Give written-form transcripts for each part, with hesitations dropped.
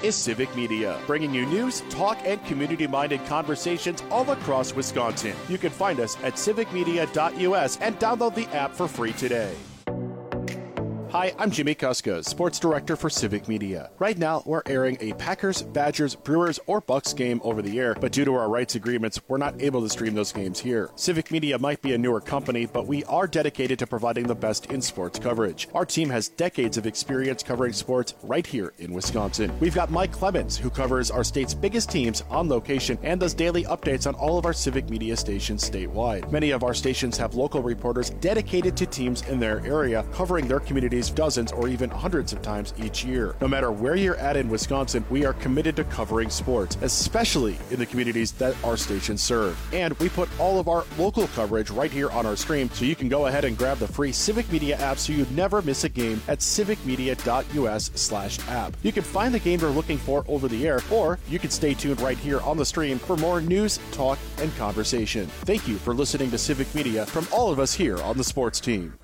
is Civic Media, bringing you news, talk, and community-minded conversations all across Wisconsin. You can find us at civicmedia.us and download the app for free today. Hi, I'm Jimmy Kuska, Sports Director for Civic Media. Right now, we're airing a Packers, Badgers, Brewers, or Bucks game over the air, but due to our rights agreements, we're not able to stream those games here. Civic Media might be a newer company, but we are dedicated to providing the best in sports coverage. Our team has decades of experience covering sports right here in Wisconsin. We've got Mike Clemens, who covers our state's biggest teams on location and does daily updates on all of our Civic Media stations statewide. Many of our stations have local reporters dedicated to teams in their area, covering their communities dozens or even hundreds of times each year. No matter where you're at in Wisconsin, we are committed to covering sports, especially in the communities that our stations serve. And we put all of our local coverage right here on our stream, so you can go ahead and grab the free Civic Media app so you never miss a game at civicmedia.us/app. You can find the game you're looking for over the air, or you can stay tuned right here on the stream for more news, talk, and conversation. Thank you for listening to Civic Media from all of us here on the sports team.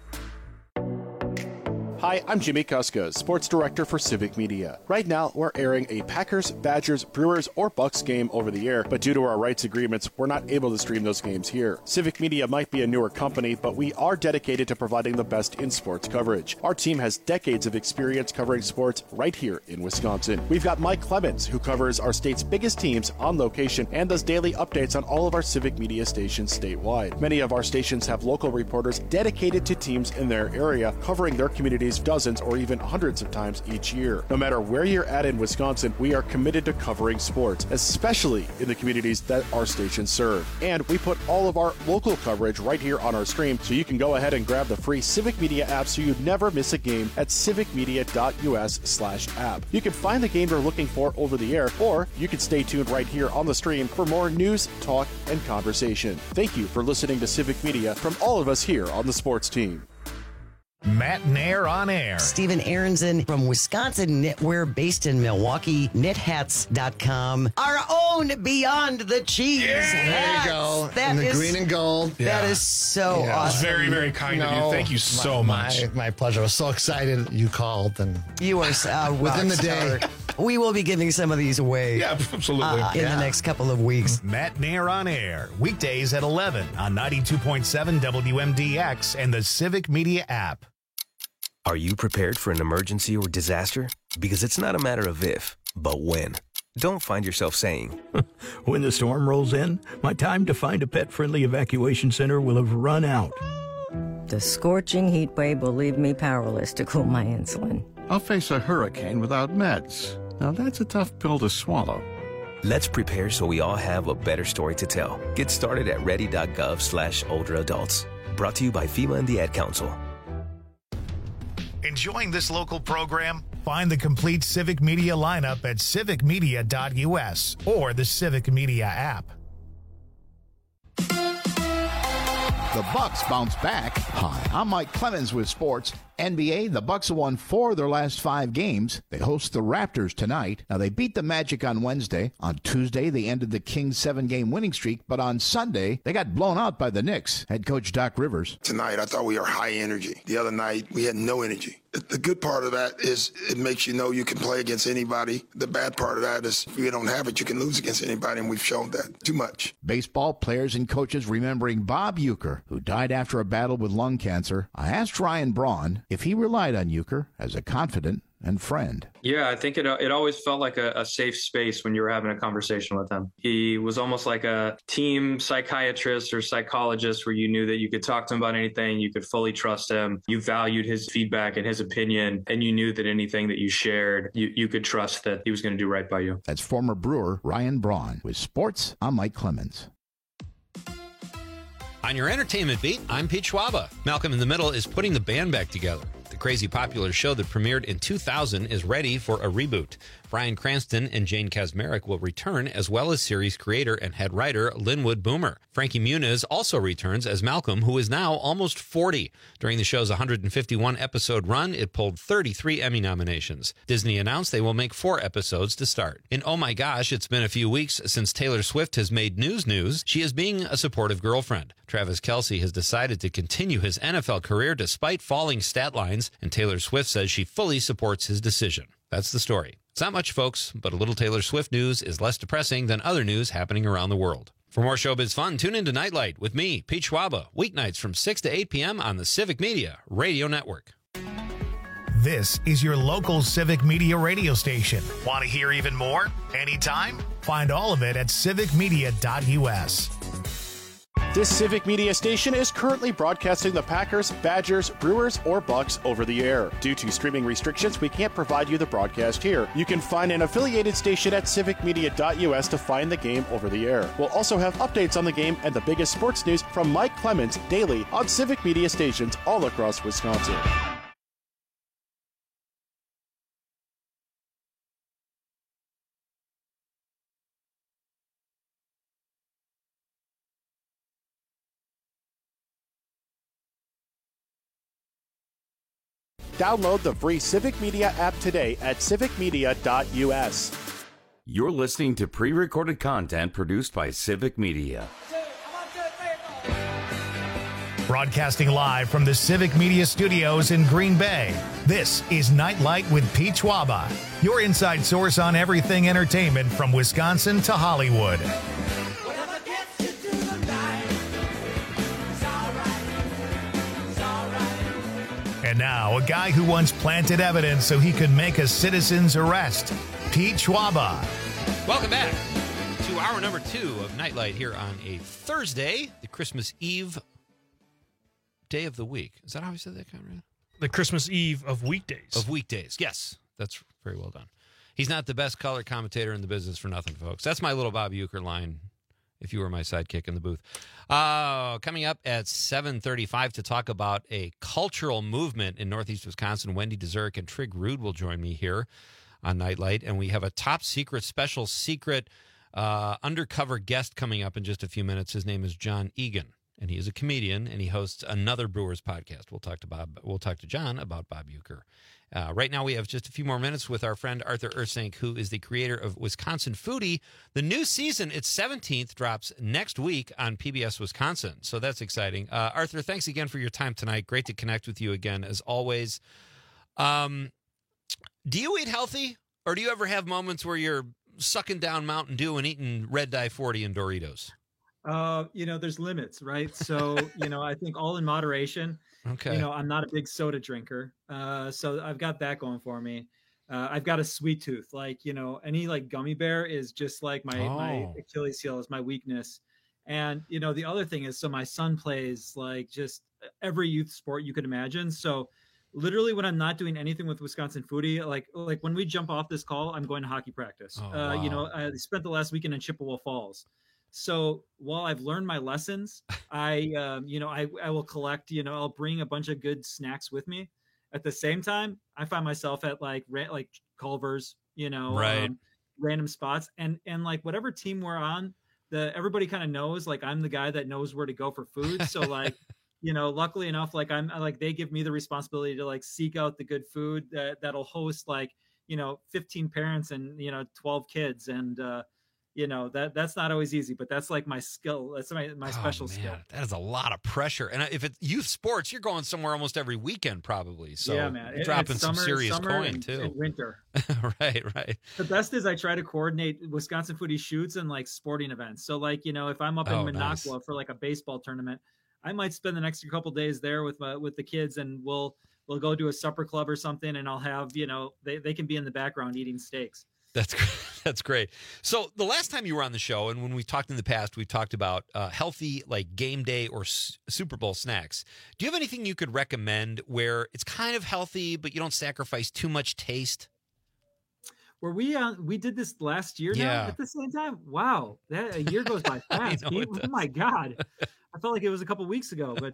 Hi, I'm Jimmy Kuska, Sports Director for Civic Media. Right now, we're airing a Packers, Badgers, Brewers, or Bucks game over the air, but due to our rights agreements, we're not able to stream those games here. Civic Media might be a newer company, but we are dedicated to providing the best in sports coverage. Our team has decades of experience covering sports right here in Wisconsin. We've got Mike Clemens, who covers our state's biggest teams on location and does daily updates on all of our Civic Media stations statewide. Many of our stations have local reporters dedicated to teams in their area, covering their communities dozens or even hundreds of times each year. No matter where you're at in Wisconsin, we are committed to covering sports, especially in the communities that our stations serve. And we put all of our local coverage right here on our stream, so you can go ahead and grab the free Civic Media app so you never miss a game at civicmedia.us/app. You can find the game you're looking for over the air, or you can stay tuned right here on the stream for more news, talk, and conversation. Thank you for listening to Civic Media from all of us here on the sports team. Matt Nair on air. Stephen Aronson from Wisconsin Knitwear, based in Milwaukee, knithats.com. Our own Beyond the Cheese hats. There you go. That in the is, green and gold. That is so That's awesome. very, very kind of you. Thank you so much. My pleasure. I was so excited you called. And You are within the day. We will be giving some of these away Yeah, absolutely. in the next couple of weeks. Matt Nair on air, weekdays at 11 on 92.7 WMDX and the Civic Media app. Are you prepared for an emergency or disaster? Because it's not a matter of if, but when. Don't find yourself saying, when the storm rolls in, my time to find a pet-friendly evacuation center will have run out. The scorching heat wave will leave me powerless to cool my insulin. I'll face a hurricane without meds. Now that's a tough pill to swallow. let's prepare so we all have a better story to tell. Get started at ready.gov/older adults. Brought to you by FEMA and the Ad Council. Enjoying this local program? Find the complete Civic Media lineup at civicmedia.us or the Civic Media app. The Bucks bounce back. Hi, I'm Mike Clemens with sports. NBA, the Bucks have won 4 of their last 5 games. They host the Raptors tonight. Now, they beat the Magic on Wednesday. On Tuesday, they ended the Kings' 7-game winning streak. But on Sunday, they got blown out by the Knicks. Head coach Doc Rivers. Tonight, I thought we were high energy. The other night, we had no energy. The good part of that is it makes you know you can play against anybody. The bad part of that is if you don't have it, you can lose against anybody, and we've shown that too much. Baseball players and coaches remembering Bob Uecker, who died after a battle with lung cancer. I asked Ryan Braun if he relied on Uecker as a confidant and friend. Yeah, I think it always felt like a safe space when you were having a conversation with him. He was almost like a team psychiatrist or psychologist where you knew that you could talk to him about anything, you could fully trust him, you valued his feedback and his opinion, and you knew that anything that you shared, you could trust that he was going to do right by you. That's former Brewer Ryan Braun. With sports, I'm Mike Clemens. On your entertainment beat, I'm Pete Schwaba. Malcolm in the Middle is putting the band back together. The crazy popular show that premiered in 2000 is ready for a reboot. Bryan Cranston and Jane Kaczmarek will return, as well as series creator and head writer Linwood Boomer. Frankie Muniz also returns as Malcolm, who is now almost 40. During the show's 151-episode run, it pulled 33 Emmy nominations. Disney announced they will make 4 episodes to start. In Oh My Gosh, it's been a few weeks since Taylor Swift has made news. She is being a supportive girlfriend. Travis Kelce has decided to continue his NFL career despite falling stat lines, and Taylor Swift says she fully supports his decision. That's the story. It's not much, folks, but a little Taylor Swift news is less depressing than other news happening around the world. For more showbiz fun, tune into Nightlight with me, Pete Schwaba, weeknights from 6 to 8 p.m. on the Civic Media Radio Network. This is your local Civic Media radio station. Want to hear even more? Anytime? Find all of it at civicmedia.us. This Civic Media station is currently broadcasting the Packers, Badgers, Brewers, or Bucks over the air. Due to streaming restrictions, we can't provide you the broadcast here. You can find an affiliated station at civicmedia.us to find the game over the air. We'll also have updates on the game and the biggest sports news from Mike Clemens daily on Civic Media stations all across Wisconsin. Download the free Civic Media app today at civicmedia.us. You're listening to pre-recorded content produced by Civic Media. Broadcasting live from the Civic Media Studios in Green Bay, this is Nightlight with Pete Schwaba, your inside source on everything entertainment from Wisconsin to Hollywood. And now, a guy who once planted evidence so he could make a citizen's arrest, Pete Schwaba. Welcome back to hour number 2 of Nightlight here on a Thursday, the Christmas Eve day of the week. Is that how we said that, Conrad? The Christmas Eve of weekdays. Of weekdays, yes. That's very well done. He's not the best color commentator in the business for nothing, folks. That's my little Bob Uecker line, if you were my sidekick in the booth. Coming up at 7:35 to talk about a cultural movement in Northeast Wisconsin, Wendy Dzurek and Trig Rude will join me here on Nightlight. And we have a top secret, special secret undercover guest coming up in just a few minutes. His name is John Egan, and he is a comedian, and he hosts another Brewers podcast. We'll talk to John about Bob Uecker. Right now, we have just a few more minutes with our friend Arthur Ersank, who is the creator of Wisconsin Foodie. The new season, its 17th, drops next week on PBS Wisconsin. So that's exciting. Arthur, thanks again for your time tonight. Great to connect with you again, as always. Do you eat healthy, or do you ever have moments where you're sucking down Mountain Dew and eating Red Dye 40 and Doritos? There's limits, right? So, I think all in moderation. Okay. I'm not a big soda drinker. So I've got that going for me. I've got a sweet tooth. Any gummy bear is just like my Achilles heel, is my weakness. And, the other thing is, so my son plays just every youth sport you could imagine. So literally when I'm not doing anything with Wisconsin Foodie, like when we jump off this call, I'm going to hockey practice. Wow. I spent the last weekend in Chippewa Falls. So while I've learned my lessons, I will collect, I'll bring a bunch of good snacks with me. At the same time, I find myself at Culver's, right. Random spots, and whatever team we're on, everybody kind of knows, I'm the guy that knows where to go for food. So luckily enough, they give me the responsibility to seek out the good food that'll host 15 parents and 12 kids, and that's not always easy, but that's my skill. That's my special skill. That is a lot of pressure. And if it's youth sports, you're going somewhere almost every weekend probably. So yeah, man. You're dropping some serious coin too. And winter. Right. The best is I try to coordinate Wisconsin Foodie shoots and sporting events. So if I'm up in Minocqua for a baseball tournament, I might spend the next couple days there with the kids, and we'll go do a supper club or something, and I'll have, they can be in the background eating steaks. That's great. So the last time you were on the show, and when we've talked in the past, we've talked about healthy game day or Super Bowl snacks. Do you have anything you could recommend where it's kind of healthy, but you don't sacrifice too much taste? Were we did this last year now at the same time? Wow, that a year goes by fast. Oh my God, I felt like it was a couple weeks ago, but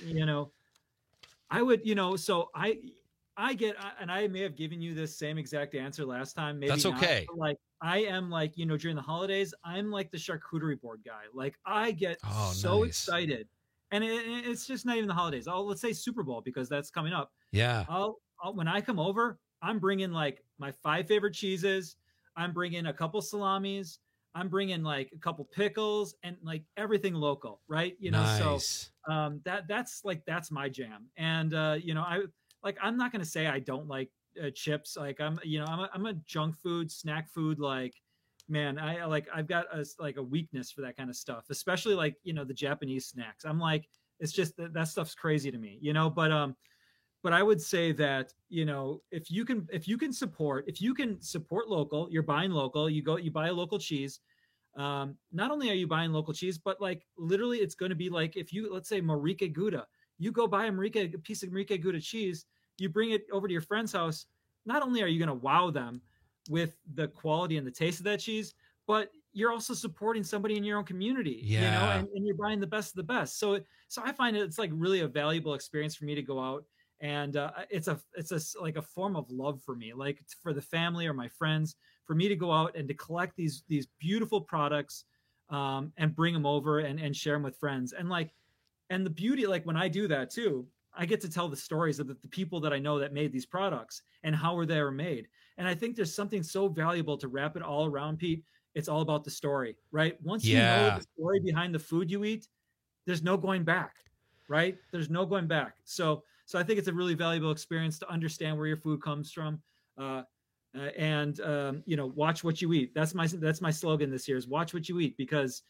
I would, so I get, and I may have given you this same exact answer last time. Maybe that's okay. Not, I am during the holidays, I'm the charcuterie board guy. I get so excited, and it's just not even the holidays. Let's say Super Bowl, because that's coming up. Yeah. When I come over, I'm bringing my 5 favorite cheeses. I'm bringing a couple salamis. I'm bringing a couple pickles and everything local, right? Nice. So that's my jam. And I'm not going to say I don't like chips. Like I'm a junk food, snack food. Like, man, I've got a weakness for that kind of stuff, especially like, the Japanese snacks. I'm like, it's just that stuff's crazy to me, but I would say that, if you can support local, you're buying local, you buy a local cheese. Not only are you buying local cheese, but like literally it's going to be like, if you, let's say Marieke Gouda, you go buy a piece of Marieke Gouda cheese, you bring it over to your friend's house. Not only are you going to wow them with the quality and the taste of that cheese, but you're also supporting somebody in your own community, and you're buying the best of the best. So I find it's like really a valuable experience for me to go out. And it's like a form of love for me, like for the family or my friends, for me to go out and to collect these beautiful products and bring them over and share them with friends. And the beauty, like when I do that too, I get to tell the stories of the people that I know that made these products and how they were made. And I think there's something so valuable to wrap it all around, Pete. It's all about the story, right? Once you know the story behind the food you eat, there's no going back, right? There's no going back. So I think it's a really valuable experience to understand where your food comes from, and watch what you eat. That's my slogan this year is watch what you eat, because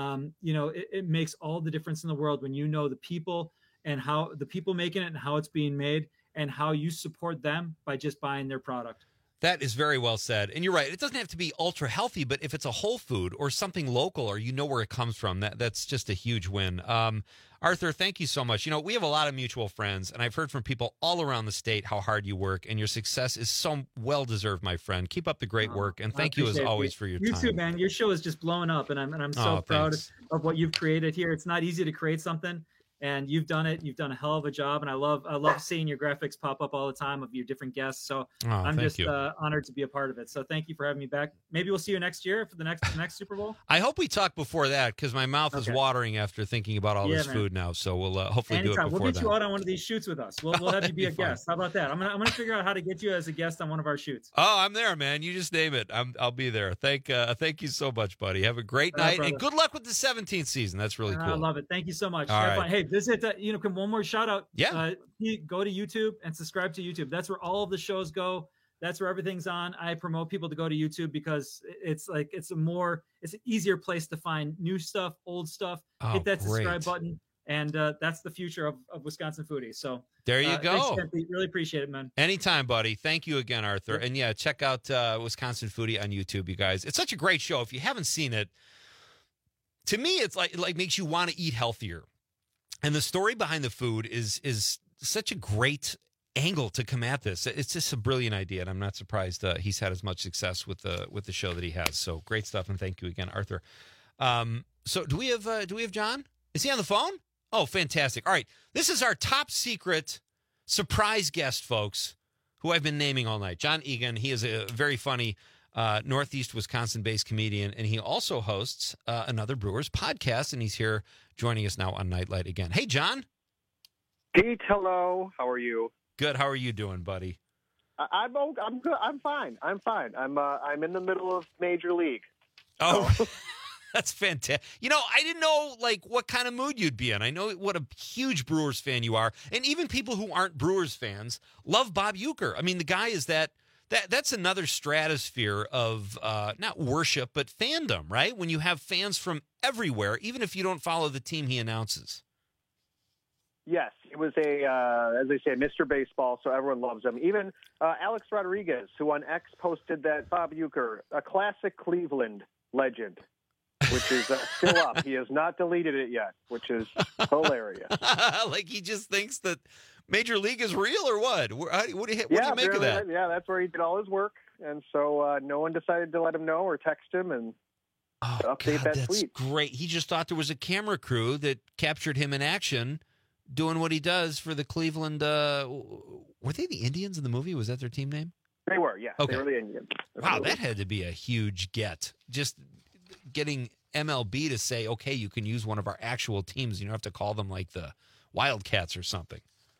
it makes all the difference in the world when you know the people and how the people making it and how it's being made and how you support them by just buying their product. That is very well said. And you're right. It doesn't have to be ultra healthy, but if it's a whole food or something local or where it comes from, that's just a huge win. Arthur, thank you so much. We have a lot of mutual friends, and I've heard from people all around the state how hard you work, and your success is so well-deserved, my friend. Keep up the great work, and thank you as always for your time. You too, man. Your show is just blowing up, and I'm so proud of what you've created here. It's not easy to create something. And you've done it. You've done a hell of a job, and I love seeing your graphics pop up all the time of your different guests. So I'm just honored to be a part of it. So thank you for having me back. Maybe we'll see you next year for the next Super Bowl. I hope we talk before that, because my mouth is watering after thinking about all this food now. So we'll hopefully do it before We'll get you out on one of these shoots with us. We'll have you be a guest. How about that? I'm gonna figure out how to get you as a guest on one of our shoots. Oh, I'm there, man. You just name it. I'll be there. Thank you so much, buddy. Have a great night, and good luck with the 17th season. That's really cool. I love it. Thank you so much. All right. Fun. Hey, visit. One more shout out. Yeah. Go to YouTube and subscribe to YouTube. That's where all of the shows go. That's where everything's on. I promote people to go to YouTube because it's an easier place to find new stuff, old stuff. Hit that subscribe button. And that's the future of Wisconsin Foodie. So there you go. Thanks, really appreciate it, man. Anytime, buddy. Thank you again, Arthur. And check out Wisconsin Foodie on YouTube, you guys. It's such a great show. If you haven't seen it, to me, it's like makes you want to eat healthier. And the story behind the food is such a great angle to come at this. It's just a brilliant idea, and I'm not surprised he's had as much success with the show that he has. So great stuff, and thank you again, Arthur. So do we have John? Is he on the phone? Oh, fantastic! All right, this is our top secret surprise guest, folks, who I've been naming all night. John Egan. He is a very funny Northeast Wisconsin-based comedian, and he also hosts another Brewers podcast, and he's here joining us now on Nightlight again. Hey, John. Pete, hello. How are you? Good. How are you doing, buddy? I'm good. I'm fine. I'm in the middle of Major League. Oh, that's fantastic. I didn't know what kind of mood you'd be in. I know what a huge Brewers fan you are, and even people who aren't Brewers fans love Bob Uecker. I mean, the guy is that's another stratosphere of not worship, but fandom, right? When you have fans from everywhere, even if you don't follow the team he announces. Yes, it was as they say, Mr. Baseball, so everyone loves him. Even Alex Rodriguez, who on X posted that Bob Uecker, a classic Cleveland legend, which is still up. He has not deleted it yet, which is hilarious. Like he just thinks that Major League is real, or what? What do you make of that? Yeah, that's where he did all his work, and so no one decided to let him know or text him and update that that's tweet. Great. He just thought there was a camera crew that captured him in action doing what he does for the Cleveland. Were they the Indians in the movie? Was that their team name? They were, yeah. Okay. They were the Indians. Wow, that had to be a huge get. Just getting MLB to say, okay, you can use one of our actual teams. You don't have to call them like the Wildcats or something.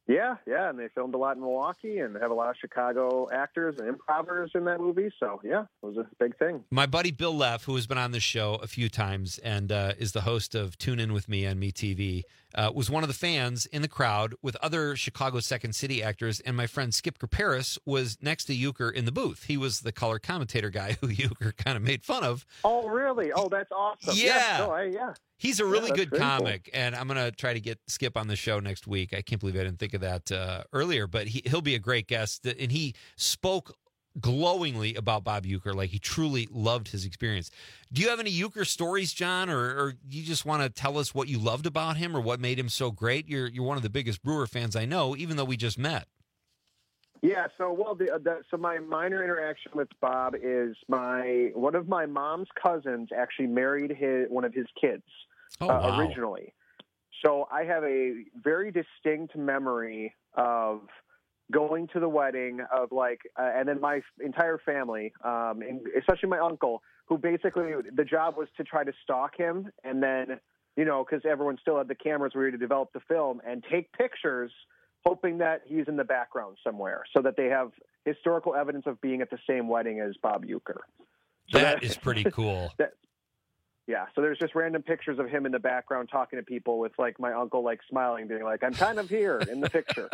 Yeah, and they filmed a lot in Milwaukee and have a lot of Chicago actors and improvers in that movie. So, yeah, it was a big thing. My buddy Bill Leff, who has been on this show a few times and is the host of Tune In With Me on MeTV, was one of the fans in the crowd with other Chicago Second City actors, and my friend Skip Kraparis was next to Euchre in the booth. He was the color commentator guy who Euchre kind of made fun of. Oh, really? Oh, that's awesome. Yeah. He's a really good comic, cool. and I'm going to try to get Skip on the show next week. I can't believe I didn't think of that earlier, but he'll be a great guest. And he spoke glowingly about Bob Uecker, like he truly loved his experience. Do you have any Uecker stories, John, or you just want to tell us what you loved about him or what made him so great? You're one of the biggest Brewer fans I know, even though we just met. Yeah, so so my minor interaction with Bob is one of my mom's cousins actually married one of his kids originally. So I have a very distinct memory of going to the wedding of and then my entire family, and especially my uncle, who basically the job was to try to stalk him, and then because everyone still had the cameras ready to develop the film and take pictures, hoping that he's in the background somewhere so that they have historical evidence of being at the same wedding as Bob Uecker. So that is pretty cool. So there's just random pictures of him in the background talking to people with my uncle smiling, being like, I'm kind of here in the picture.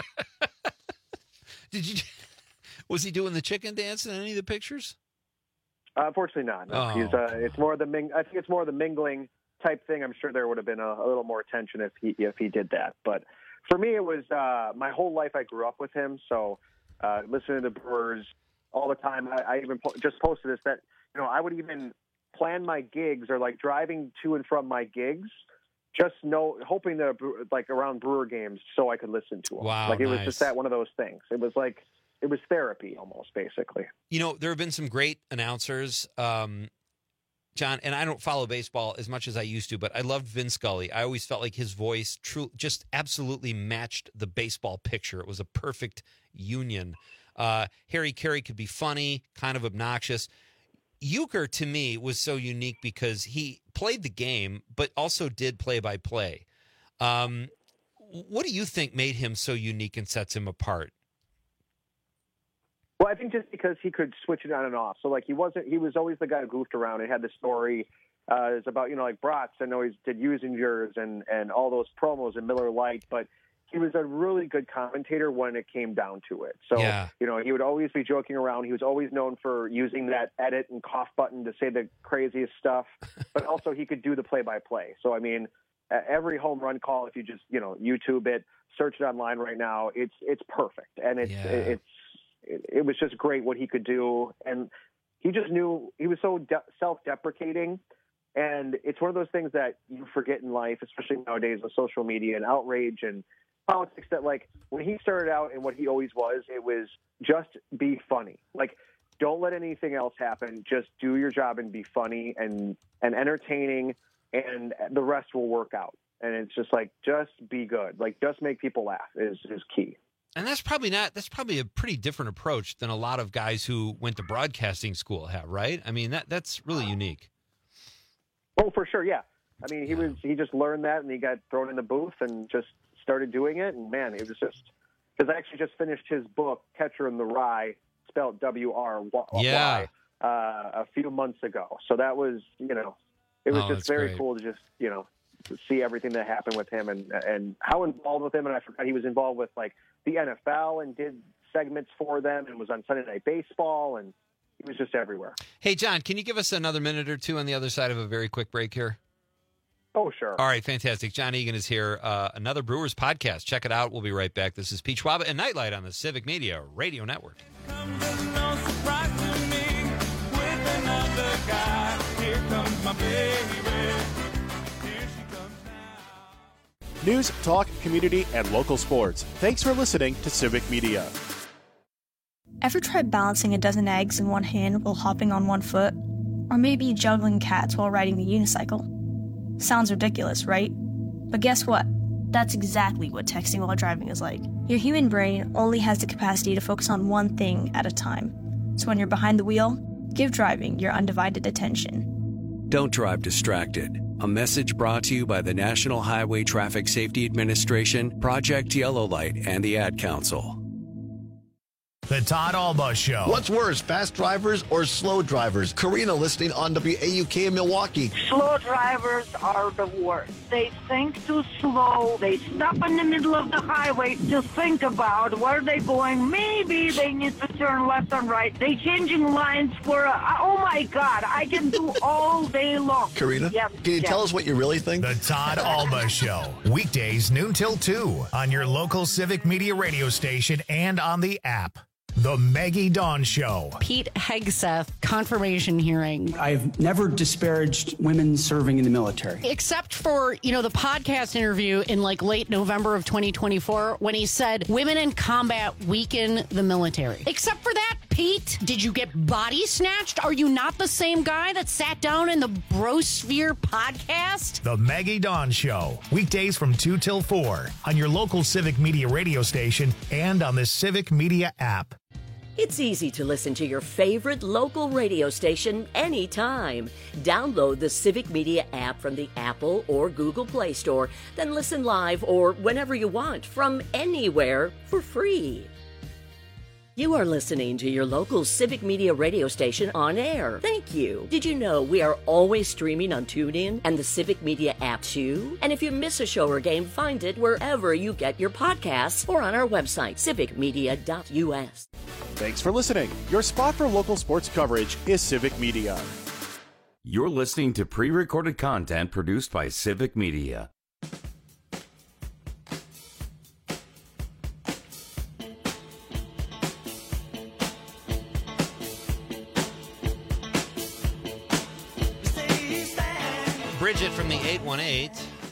Was he doing the chicken dance in any of the pictures? Unfortunately not. No. It's more I think it's more of the mingling type thing. I'm sure there would have been a little more attention if he did that. But for me, it was my whole life I grew up with him. So listening to the Brewers all the time. I even just posted this that, I would even plan my gigs or driving to and from my gigs, just hoping that around Brewer games so I could listen to them. Wow, it was just that one of those things. It was it was therapy almost, basically. There have been some great announcers, John, and I don't follow baseball as much as I used to, but I loved Vin Scully. I always felt like his voice just absolutely matched the baseball picture. It was a perfect union. Harry Carey could be funny, kind of obnoxious. Uecker, to me, was so unique because he played the game, but also did play-by-play. What do you think made him so unique and sets him apart? Well, I think just because he could switch it on and off. So, he was always the guy who goofed around and had the story. It's about, Bratz. I know he did Usingers and all those promos and Miller Lite, but he was a really good commentator when it came down to it. So, he would always be joking around. He was always known for using that edit and cough button to say the craziest stuff, but also he could do the play-by-play. So, every home run call, if you just, YouTube it, search it online right now, it's perfect. And it was just great what he could do. And he just knew he was so self-deprecating. And it's one of those things that you forget in life, especially nowadays with social media and outrage and politics, that when he started out and what he always was, it was just be funny. Don't let anything else happen. Just do your job and be funny and entertaining, and the rest will work out. And it's just just be good. Just make people laugh is key. And that's probably a pretty different approach than a lot of guys who went to broadcasting school have, right? That's really unique. Oh, for sure. Yeah. He just learned that and he got thrown in the booth and just started doing it. And man, it was just, because I actually just finished his book, Catcher in the Rye, spelled W-R-Y, a few months ago. So that was, it was just very great. Cool to just, to see everything that happened with him and how involved with him. And I forgot he was involved with the NFL and did segments for them and was on Sunday Night Baseball, and he was just everywhere. Hey, John, can you give us another minute or two on the other side of a very quick break here? Oh, sure. All right, fantastic. John Egan is here. Another Brewers podcast. Check it out. We'll be right back. This is Pete Schwaba and Nightlight on the Civic Media Radio Network. News, talk, community, and local sports. Thanks for listening to Civic Media. Ever tried balancing a dozen eggs in one hand while hopping on one foot? Or maybe juggling cats while riding the unicycle? Sounds ridiculous, right? But guess what? That's exactly what texting while driving is like. Your human brain only has the capacity to focus on one thing at a time. So when you're behind the wheel, give driving your undivided attention. Don't drive distracted. A message brought to you by the National Highway Traffic Safety Administration, Project Yellow Light, and the Ad Council. The Todd Alba Show. What's worse, fast drivers or slow drivers? Karina listening on WAUK in Milwaukee. Slow drivers are the worst. They think too slow. They stop in the middle of the highway to think about where they're going. Maybe they need to turn left and right. They changing lines for, oh my God, I can do all day long. Karina, can you tell us what you really think? The Todd Alba Show. Weekdays noon till 2 on your local Civic Media radio station and on the app. The Maggie Dawn Show. Pete Hegseth confirmation hearing. I've never disparaged women serving in the military. Except for, the podcast interview in late November of 2024 when he said women in combat weaken the military. Except for that, Pete, did you get body snatched? Are you not the same guy that sat down in the Brosphere podcast? The Maggie Dawn Show. Weekdays from 2 till 4 on your local Civic Media radio station and on the Civic Media app. It's easy to listen to your favorite local radio station anytime. Download the Civic Media app from the Apple or Google Play Store, then listen live or whenever you want from anywhere for free. You are listening to your local Civic Media radio station on air. Thank you. Did you know we are always streaming on TuneIn and the Civic Media app too? And if you miss a show or game, find it wherever you get your podcasts or on our website, civicmedia.us. Thanks for listening. Your spot for local sports coverage is Civic Media. You're listening to pre-recorded content produced by Civic Media. Bridget from the 818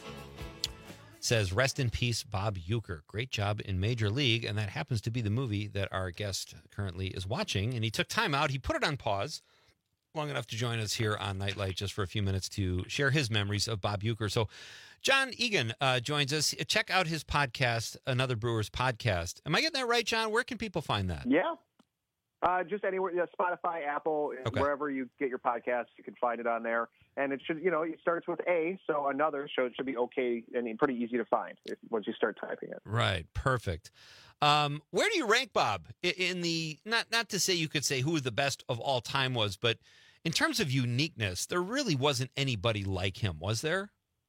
says, rest in peace, Bob Uecker. Great job in Major League. And that happens to be the movie that our guest currently is watching. And he took time out. He put it on pause long enough to join us here on Nightlight just for a few minutes to share his memories of Bob Uecker. So John Egan joins us. Check out his podcast, Another Brewers Podcast. Am I getting that right, John? Where can people find that? Yeah. Just anywhere, Spotify, Apple, wherever you get your podcasts, you can find it on there. And it should, it starts with A, so Another, so it should be okay and pretty easy to find once you start typing it. Right, perfect. Where do you rank Bob in the, not to say you could say who the best of all time was, but in terms of uniqueness, there really wasn't anybody like him, was there?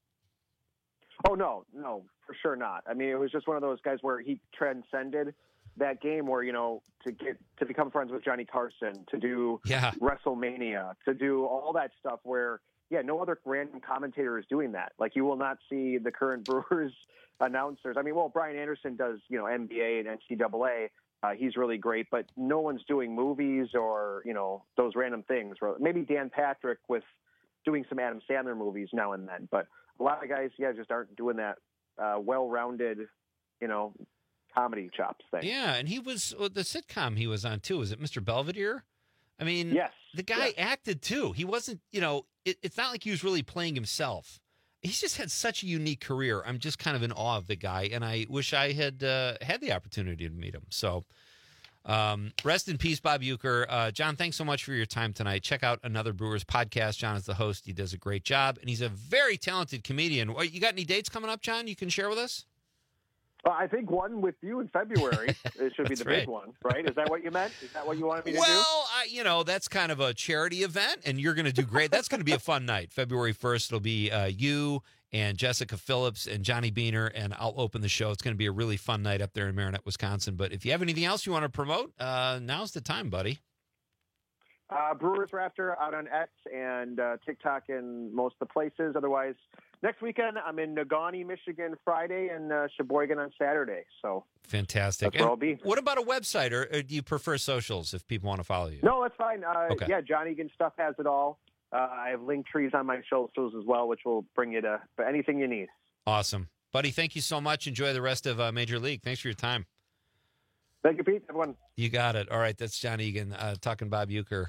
Oh, no, for sure not. I mean, it was just one of those guys where he transcended that game where, to become friends with Johnny Carson, to do WrestleMania, to do all that stuff where, no other random commentator is doing that. Like, you will not see the current Brewers announcers. I mean, Brian Anderson does, NBA and NCAA. He's really great, but no one's doing movies or, those random things. Maybe Dan Patrick with doing some Adam Sandler movies now and then. But a lot of guys, just aren't doing that well-rounded, comedy chops thing. Yeah, and he was the sitcom he was on too. Was it Mr. Belvedere? I mean, yes, the guy acted too. He wasn't, it's not like he was really playing himself. He's just had such a unique career. I'm just kind of in awe of the guy, and I wish I had had the opportunity to meet him. So, rest in peace, Bob Uecker. John, thanks so much for your time tonight. Check out Another Brewers Podcast. John is the host. He does a great job, and he's a very talented comedian. You got any dates coming up, John, you can share with us? I think one with you in February. It should be the big one, right? Is that what you meant? Is that what you wanted me to do? Well, that's kind of a charity event, and you're going to do great. That's going to be a fun night. February 1st, it'll be you and Jessica Phillips and Johnny Beaner, and I'll open the show. It's going to be a really fun night up there in Marinette, Wisconsin. But if you have anything else you want to promote, now's the time, buddy. Brewers Raptor out on X and TikTok and most of the places. Otherwise, next weekend I'm in Negaunee, Michigan Friday and Sheboygan on Saturday. So fantastic. That's where I'll be. What about a website, or do you prefer socials if people want to follow you? No, that's fine. Okay. Yeah, John Egan Stuff has it all. I have link trees on my socials as well, which will bring you to anything you need. Awesome. Buddy, thank you so much. Enjoy the rest of Major League. Thanks for your time. Thank you, Pete. Everyone. You got it. All right, that's John Egan talking Bob Uecker.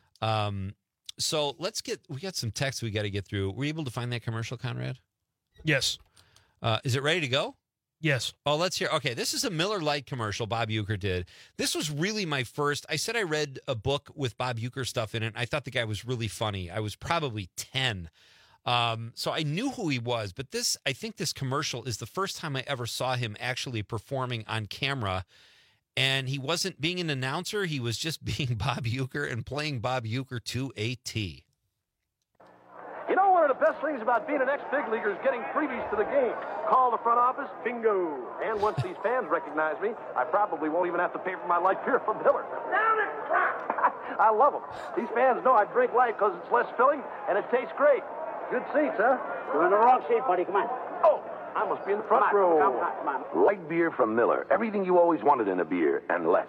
So we got some text we got to get through. Were you able to find that commercial, Conrad? Yes. Is it ready to go? Yes. Oh, let's hear. Okay, this is a Miller Lite commercial Bob Uecker did. This was really my first. I said I read a book with Bob Uecker stuff in it. I thought the guy was really funny. I was probably 10. So I knew who he was, but I think this commercial is the first time I ever saw him actually performing on camera. And he wasn't being an announcer. He was just being Bob Uecker and playing Bob Uecker to a T. You know, one of the best things about being an ex-big leaguer is getting freebies to the game. Call the front office, bingo. And once these fans recognize me, I probably won't even have to pay for my light beer from Miller. Down it! I love them. These fans know I drink light because it's less filling and it tastes great. Good seats, huh? You're in the wrong seat, buddy. Come on. Oh, I must be in the front row. Come on. Light beer from Miller. Everything you always wanted in a beer and less.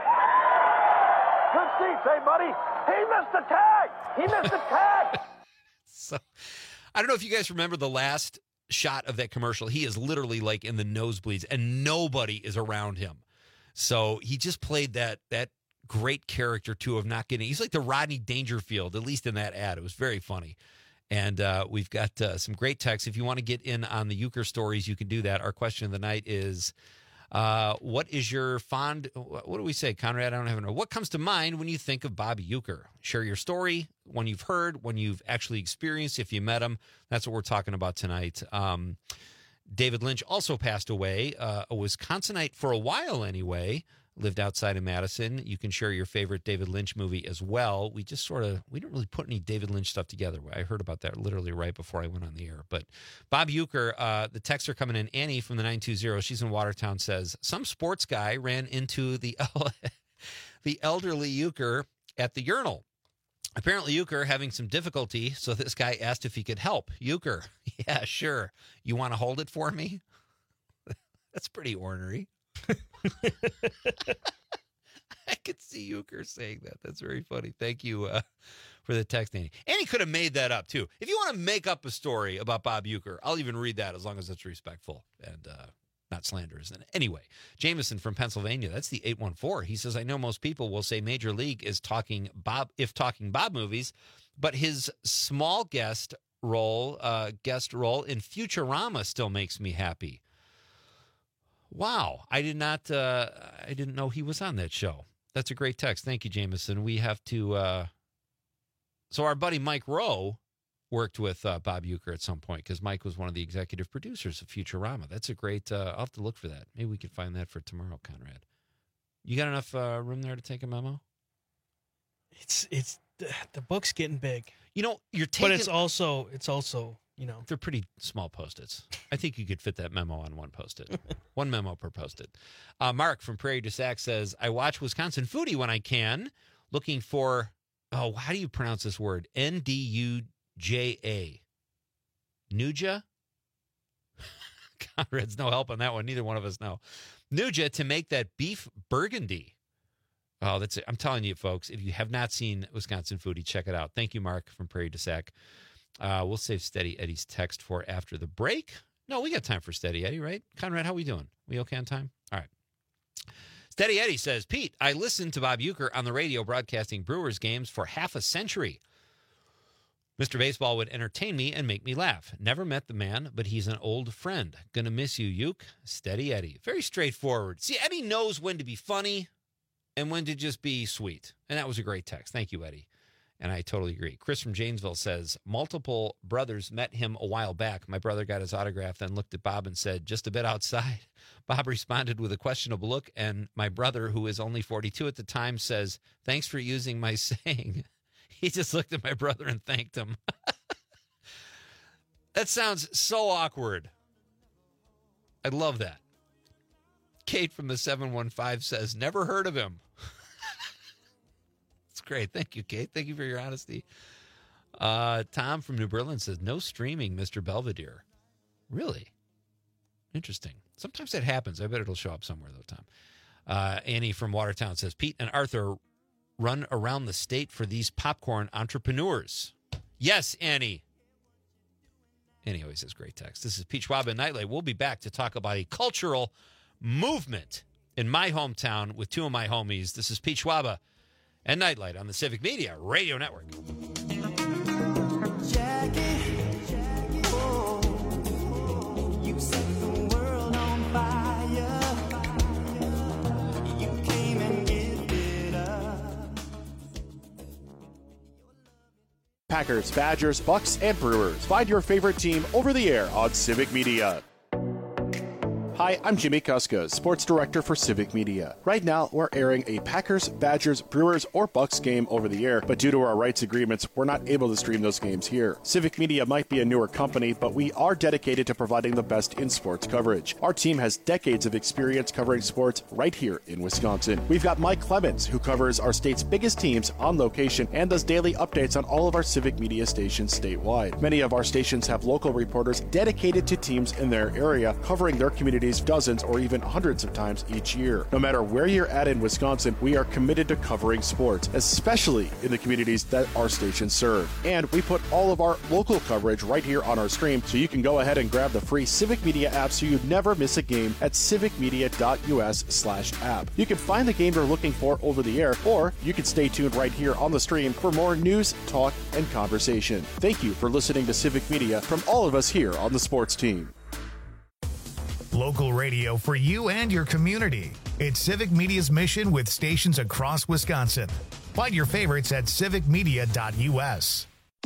Good seats, hey, buddy? He missed the tag! He missed the tag! So, I don't know if you guys remember the last shot of that commercial. He is literally like in the nosebleeds, and nobody is around him. So he just played that great character, too, of not getting... He's like the Rodney Dangerfield, at least in that ad. It was very funny. And we've got some great texts. If you want to get in on the Uecker stories, you can do that. Our question of the night is, what is your fond... What do we say, Conrad? I don't have it. What comes to mind when you think of Bobby Uecker? Share your story, one you've heard, one you've actually experienced, if you met him. That's what we're talking about tonight. David Lynch also passed away, a Wisconsinite for a while anyway, lived outside of Madison. You can share your favorite David Lynch movie as well. We didn't really put any David Lynch stuff together. I heard about that literally right before I went on the air. But Bob Uecker, the texts are coming in. Annie from the 920, she's in Watertown, says, some sports guy ran into the elderly Uecker at the urinal. Apparently Uecker having some difficulty, so this guy asked if he could help. Uecker, yeah, sure. You want to hold it for me? That's pretty ornery. I could see Uecker saying that. That's very funny. Thank you for the text, Annie. Annie could have made that up, too. If you want to make up a story about Bob Uecker, I'll even read that as long as it's respectful and not slanderous. And anyway, Jameson from Pennsylvania, that's the 814. He says, I know most people will say Major League is talking Bob movies, but his small guest role in Futurama still makes me happy. Wow, I didn't know he was on that show. That's a great text. Thank you, Jameson. We have to. So our buddy Mike Rowe worked with Bob Uecker at some point because Mike was one of the executive producers of Futurama. That's a great. I'll have to look for that. Maybe we can find that for tomorrow, Conrad. You got enough room there to take a memo? It's the book's getting big. You know, you're taking. But it's also. You know, they're pretty small Post-its. I think you could fit that memo on one Post-it. One memo per Post-it. Mark from Prairie du Sac says, I watch Wisconsin Foodie when I can, looking for, how do you pronounce this word? Nduja. Nuja? Conrad's no help on that one. Neither one of us know. Nuja to make that beef burgundy. Oh, that's it. I'm telling you, folks, if you have not seen Wisconsin Foodie, check it out. Thank you, Mark from Prairie du Sac. We'll save Steady Eddie's text for after the break. No, we got time for Steady Eddie, right? Conrad, how we doing? We okay on time? All right. Steady Eddie says, Pete, I listened to Bob Uecker on the radio broadcasting Brewers games for half a century. Mr. Baseball would entertain me and make me laugh. Never met the man, but he's an old friend. Gonna miss you, Ueck. Steady Eddie. Very straightforward. See, Eddie knows when to be funny and when to just be sweet. And that was a great text. Thank you, Eddie. And I totally agree. Chris from Janesville says, multiple brothers met him a while back. My brother got his autograph, then looked at Bob and said, just a bit outside. Bob responded with a questionable look, and my brother, who is only 42 at the time, says, thanks for using my saying. He just looked at my brother and thanked him. That sounds so awkward. I love that. Kate from the 715 says, never heard of him. Great. Thank you, Kate. Thank you for your honesty. Tom from New Berlin says, no streaming, Mr. Belvedere. Really? Interesting. Sometimes that happens. I bet it'll show up somewhere, though, Tom. Annie from Watertown says, Pete and Arthur run around the state for these popcorn entrepreneurs. Yes, Annie. Annie always says great text. This is Pete Schwab and Nightlight. We'll be back to talk about a cultural movement in my hometown with two of my homies. This is Pete Schwab and Nightlight on the Civic Media Radio Network. Packers, Badgers, Bucks, and Brewers. Find your favorite team over the air on Civic Media. Hi, I'm Jimmy Kuska, Sports Director for Civic Media. Right now, we're airing a Packers, Badgers, Brewers, or Bucks game over the air, but due to our rights agreements, we're not able to stream those games here. Civic Media might be a newer company, but we are dedicated to providing the best in sports coverage. Our team has decades of experience covering sports right here in Wisconsin. We've got Mike Clemens, who covers our state's biggest teams on location and does daily updates on all of our Civic Media stations statewide. Many of our stations have local reporters dedicated to teams in their area, covering their communities dozens or even hundreds of times each year. No matter where you're at in Wisconsin, we are committed to covering sports, especially in the communities that our stations serve. And we put all of our local coverage right here on our stream, so you can go ahead and grab the free Civic Media app so you never miss a game at civicmedia.us/app. You can find the game you're looking for over the air, or you can stay tuned right here on the stream for more news, talk, and conversation. Thank you for listening to Civic Media from all of us here on the sports team. Local radio for you and your community. It's Civic Media's mission with stations across Wisconsin. Find your favorites at civicmedia.us.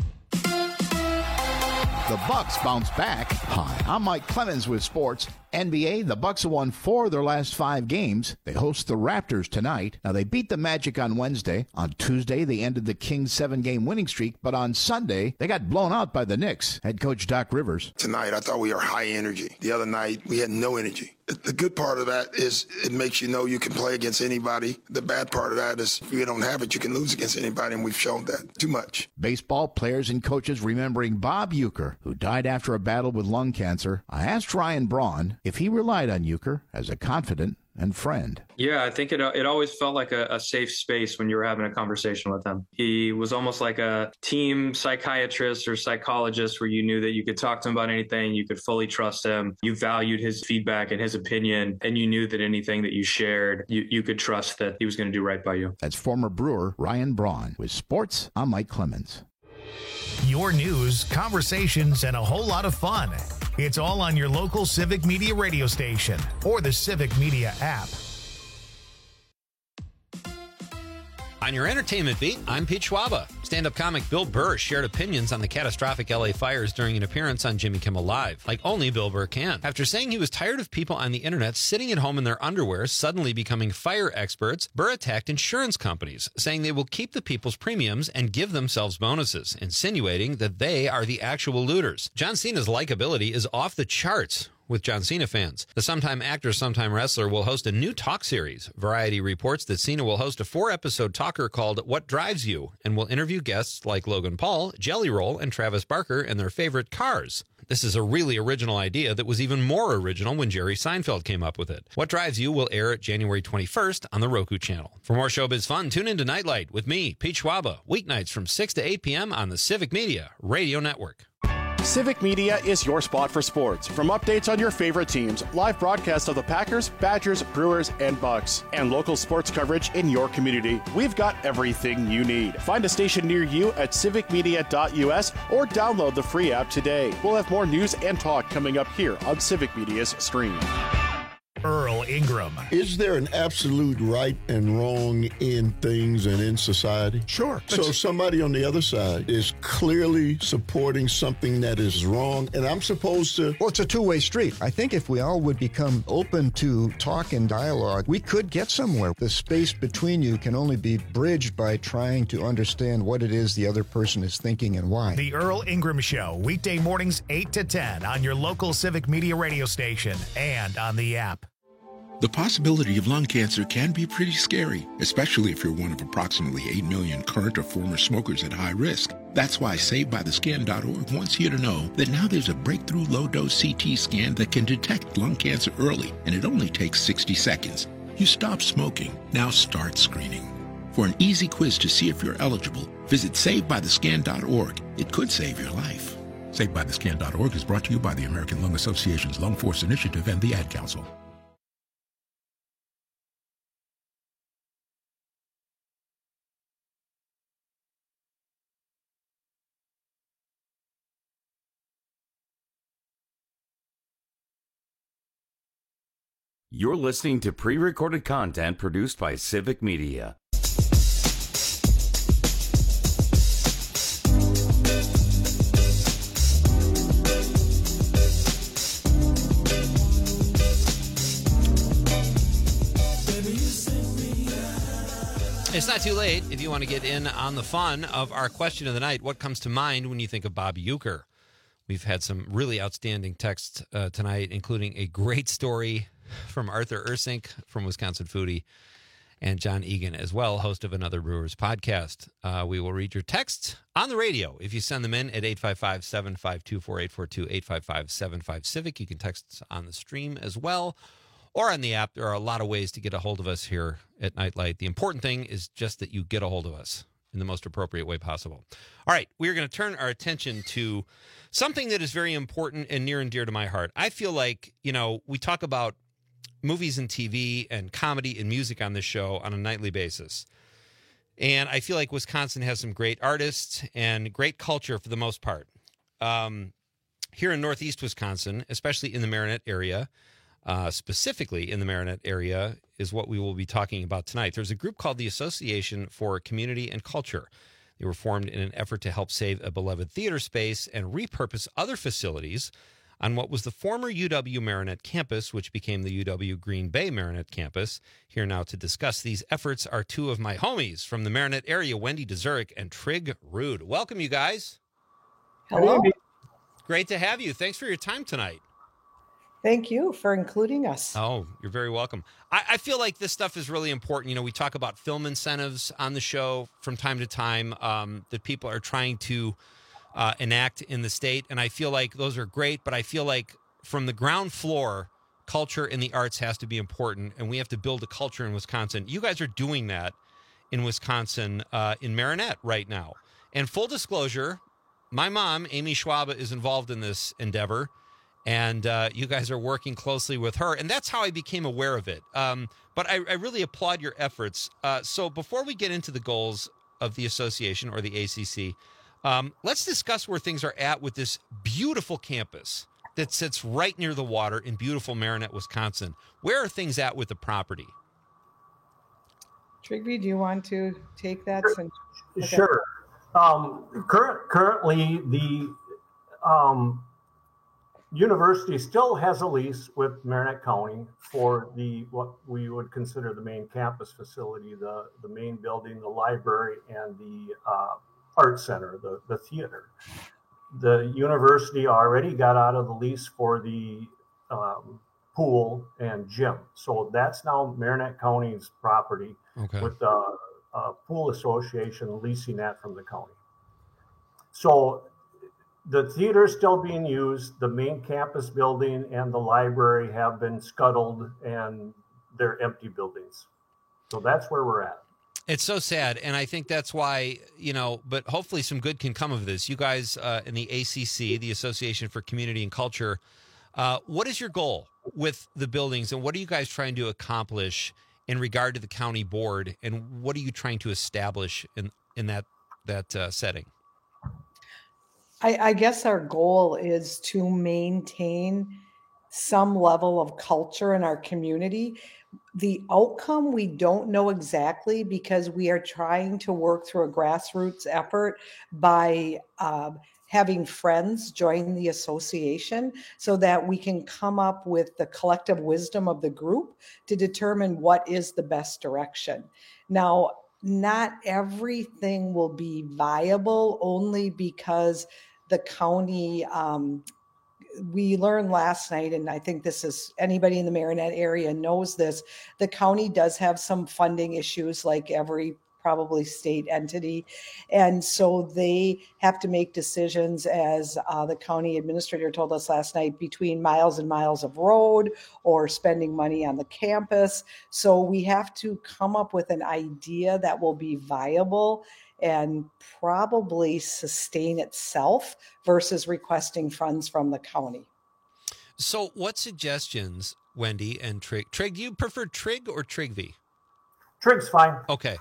The Bucks bounce back. Hi, I'm Mike Clemens with sports. NBA, the Bucks have won 4 of their last 5 games. They host the Raptors tonight. Now, they beat the Magic on Wednesday. On Tuesday, they ended the Kings' 7-game winning streak. But on Sunday, they got blown out by the Knicks. Head coach Doc Rivers. Tonight, I thought we were high energy. The other night, we had no energy. The good part of that is it makes you know you can play against anybody. The bad part of that is if you don't have it, you can lose against anybody, and we've shown that too much. Baseball players and coaches remembering Bob Uecker, who died after a battle with lung cancer. I asked Ryan Braun if he relied on Uecker as a confidant and friend. Yeah, I think it always felt like a safe space when you were having a conversation with him. He was almost like a team psychiatrist or psychologist where you knew that you could talk to him about anything, you could fully trust him, you valued his feedback and his opinion, and you knew that anything that you shared, you could trust that he was going to do right by you. That's former Brewer Ryan Braun. With sports, I'm Mike Clemens. Your news, conversations, and a whole lot of fun. It's all on your local Civic Media radio station or the Civic Media app. On your entertainment beat, I'm Pete Schwaba. Stand-up comic Bill Burr shared opinions on the catastrophic LA fires during an appearance on Jimmy Kimmel Live, like only Bill Burr can. After saying he was tired of people on the internet sitting at home in their underwear suddenly becoming fire experts, Burr attacked insurance companies, saying they will keep the people's premiums and give themselves bonuses, insinuating that they are the actual looters. John Cena's likability is off the charts with John Cena fans. The sometime actor, sometime wrestler will host a new talk series. Variety reports that Cena will host a 4-episode talker called What Drives You and will interview guests like Logan Paul, Jelly Roll, and Travis Barker and their favorite cars. This is a really original idea that was even more original when Jerry Seinfeld came up with it. What Drives You will air January 21st on the Roku channel. For more showbiz fun, tune into Nightlight with me, Pete Schwaba, weeknights from 6 to 8 p.m. on the Civic Media Radio Network. Civic Media is your spot for sports. From updates on your favorite teams, live broadcasts of the Packers, Badgers, Brewers, and Bucks, and local sports coverage in your community, we've got everything you need. Find a station near you at civicmedia.us or download the free app today. We'll have more news and talk coming up here on Civic Media's stream. Earl Ingram. Is there an absolute right and wrong in things and in society? Sure. So somebody on the other side is clearly supporting something that is wrong, and I'm supposed to... Well, it's a two-way street. I think if we all would become open to talk and dialogue, we could get somewhere. The space between you can only be bridged by trying to understand what it is the other person is thinking and why. The Earl Ingram Show, weekday mornings 8 to 10 on your local Civic Media radio station and on the app. The possibility of lung cancer can be pretty scary, especially if you're one of approximately 8 million current or former smokers at high risk. That's why SaveByTheScan.org wants you to know that now there's a breakthrough low-dose CT scan that can detect lung cancer early, and it only takes 60 seconds. You stop smoking, now start screening. For an easy quiz to see if you're eligible, visit SaveByTheScan.org. It could save your life. SaveByTheScan.org is brought to you by the American Lung Association's Lung Force Initiative and the Ad Council. You're listening to pre-recorded content produced by Civic Media. It's not too late if you want to get in on the fun of our question of the night. What comes to mind when you think of Bob Uecker? We've had some really outstanding texts tonight, including a great story from Arthur Ursink from Wisconsin Foodie and John Egan as well, host of Another Brewers podcast. We will read your texts on the radio if you send them in at 855-752-4842, 855-75-CIVIC. You can text us on the stream as well or on the app. There are a lot of ways to get a hold of us here at Nightlight. The important thing is just that you get a hold of us in the most appropriate way possible. All right, we're going to turn our attention to something that is very important and near and dear to my heart. I feel like, we talk about movies and TV and comedy and music on this show on a nightly basis. And I feel like Wisconsin has some great artists and great culture for the most part. Here in Northeast Wisconsin, especially in the Marinette area, specifically in the Marinette area, is what we will be talking about tonight. There's a group called the Association for Community and Culture. They were formed in an effort to help save a beloved theater space and repurpose other facilities on what was the former UW Marinette campus, which became the UW Green Bay Marinette campus. Here now to discuss these efforts are two of my homies from the Marinette area, Wendy DeZurek and Trig Rude. Welcome, you guys. Hello. Great to have you. Thanks for your time tonight. Thank you for including us. Oh, you're very welcome. I feel like this stuff is really important. We talk about film incentives on the show from time to time that people are trying to enact in the state. And I feel like those are great, but I feel like from the ground floor, culture and the arts has to be important, and we have to build a culture in Wisconsin. You guys are doing that in Wisconsin, in Marinette right now. And full disclosure, my mom, Amy Schwaba, is involved in this endeavor, and you guys are working closely with her, and that's how I became aware of it. But I really applaud your efforts. So before we get into the goals of the association or the ACC, let's discuss where things are at with this beautiful campus that sits right near the water in beautiful Marinette, Wisconsin. Where are things at with the property? Trigby, do you want to take that? Sure. Currently, the university still has a lease with Marinette County for what we would consider the main campus facility, the main building, the library, and the art center, the theater. The university already got out of the lease for the pool and gym. So that's now Marinette County's property, with the pool association leasing that from the county. So the theater is still being used. The main campus building and the library have been scuttled, and they're empty buildings. So that's where we're at. It's so sad, and I think that's why, but hopefully some good can come of this. You guys in the ACC, the Association for Community and Culture, what is your goal with the buildings, and what are you guys trying to accomplish in regard to the county board, and what are you trying to establish in that setting? I guess our goal is to maintain some level of culture in our community. The outcome, we don't know exactly, because we are trying to work through a grassroots effort by having friends join the association so that we can come up with the collective wisdom of the group to determine what is the best direction. Now, not everything will be viable only because the county, we learned last night, and I think this is anybody in the Marinette area knows this, the county does have some funding issues like every probably state entity. And so they have to make decisions, as the county administrator told us last night, between miles and miles of road or spending money on the campus. So we have to come up with an idea that will be viable and probably sustain itself versus requesting funds from the county. So what suggestions, Wendy and Trig? Trig, do you prefer Trig or Trigby? Trig's fine. Okay.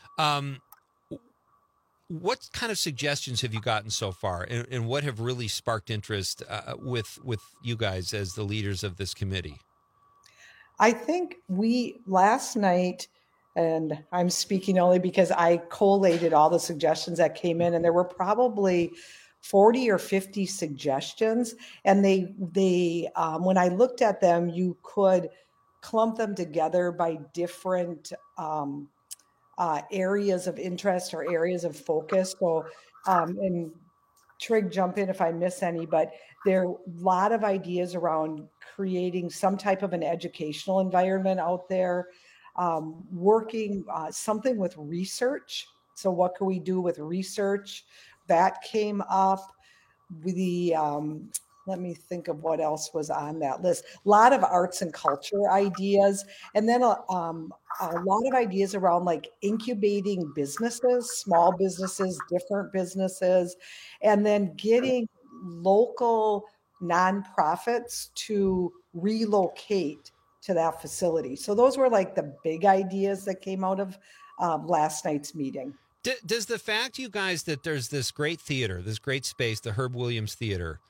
What kind of suggestions have you gotten so far, and what have really sparked interest with you guys as the leaders of this committee? I think last night, and I'm speaking only because I collated all the suggestions that came in, and there were probably 40 or 50 suggestions. And they when I looked at them, you could clump them together by different areas of interest or areas of focus. So, and Trig, jump in if I miss any, but there are a lot of ideas around creating some type of an educational environment out there, working something with research. So what can we do with research? That came up. The let me think of what else was on that list. A lot of arts and culture ideas, and then a lot of ideas around like incubating businesses, small businesses, different businesses, and then getting local nonprofits to relocate to that facility. So those were like the big ideas that came out of last night's meeting. Does the fact, you guys, that there's this great theater, this great space, the Herb Williams Theater,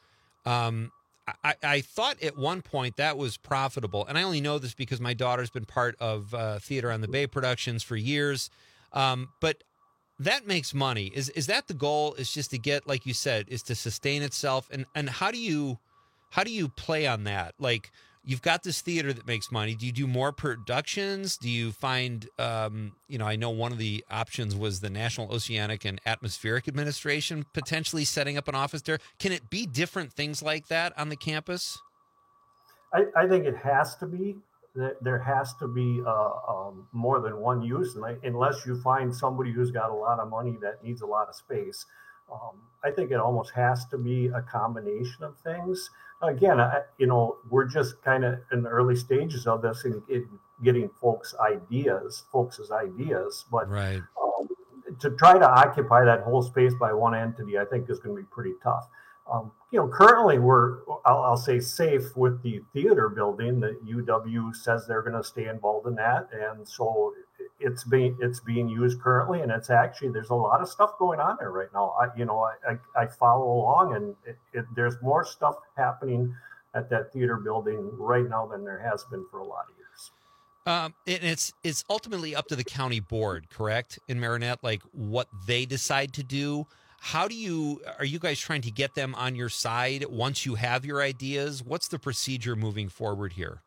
I thought at one point that was profitable, and I only know this because my daughter's been part of Theater on the Bay productions for years, but that makes money. Is that the goal, is just to get, like you said, is to sustain itself? And how do you play on that? Like, you've got this theater that makes money. Do you do more productions? Do you find, I know one of the options was the National Oceanic and Atmospheric Administration potentially setting up an office there. Can it be different things like that on the campus? I think it has to be. There has to be more than one use, unless you find somebody who's got a lot of money that needs a lot of space. I think it almost has to be a combination of things. Again, we're just kind of in the early stages of this and getting folks' ideas, but right. To try to occupy that whole space by one entity, I think is going to be pretty tough. Currently I'll say safe with the theater building. That UW says they're going to stay involved in that, and so it's being used currently, and it's actually, there's a lot of stuff going on there right now. I follow along, and there's more stuff happening at that theater building right now than there has been for a lot of years. And it's ultimately up to the county board, correct, in Marinette, like what they decide to do. Are you guys trying to get them on your side once you have your ideas? What's the procedure moving forward here?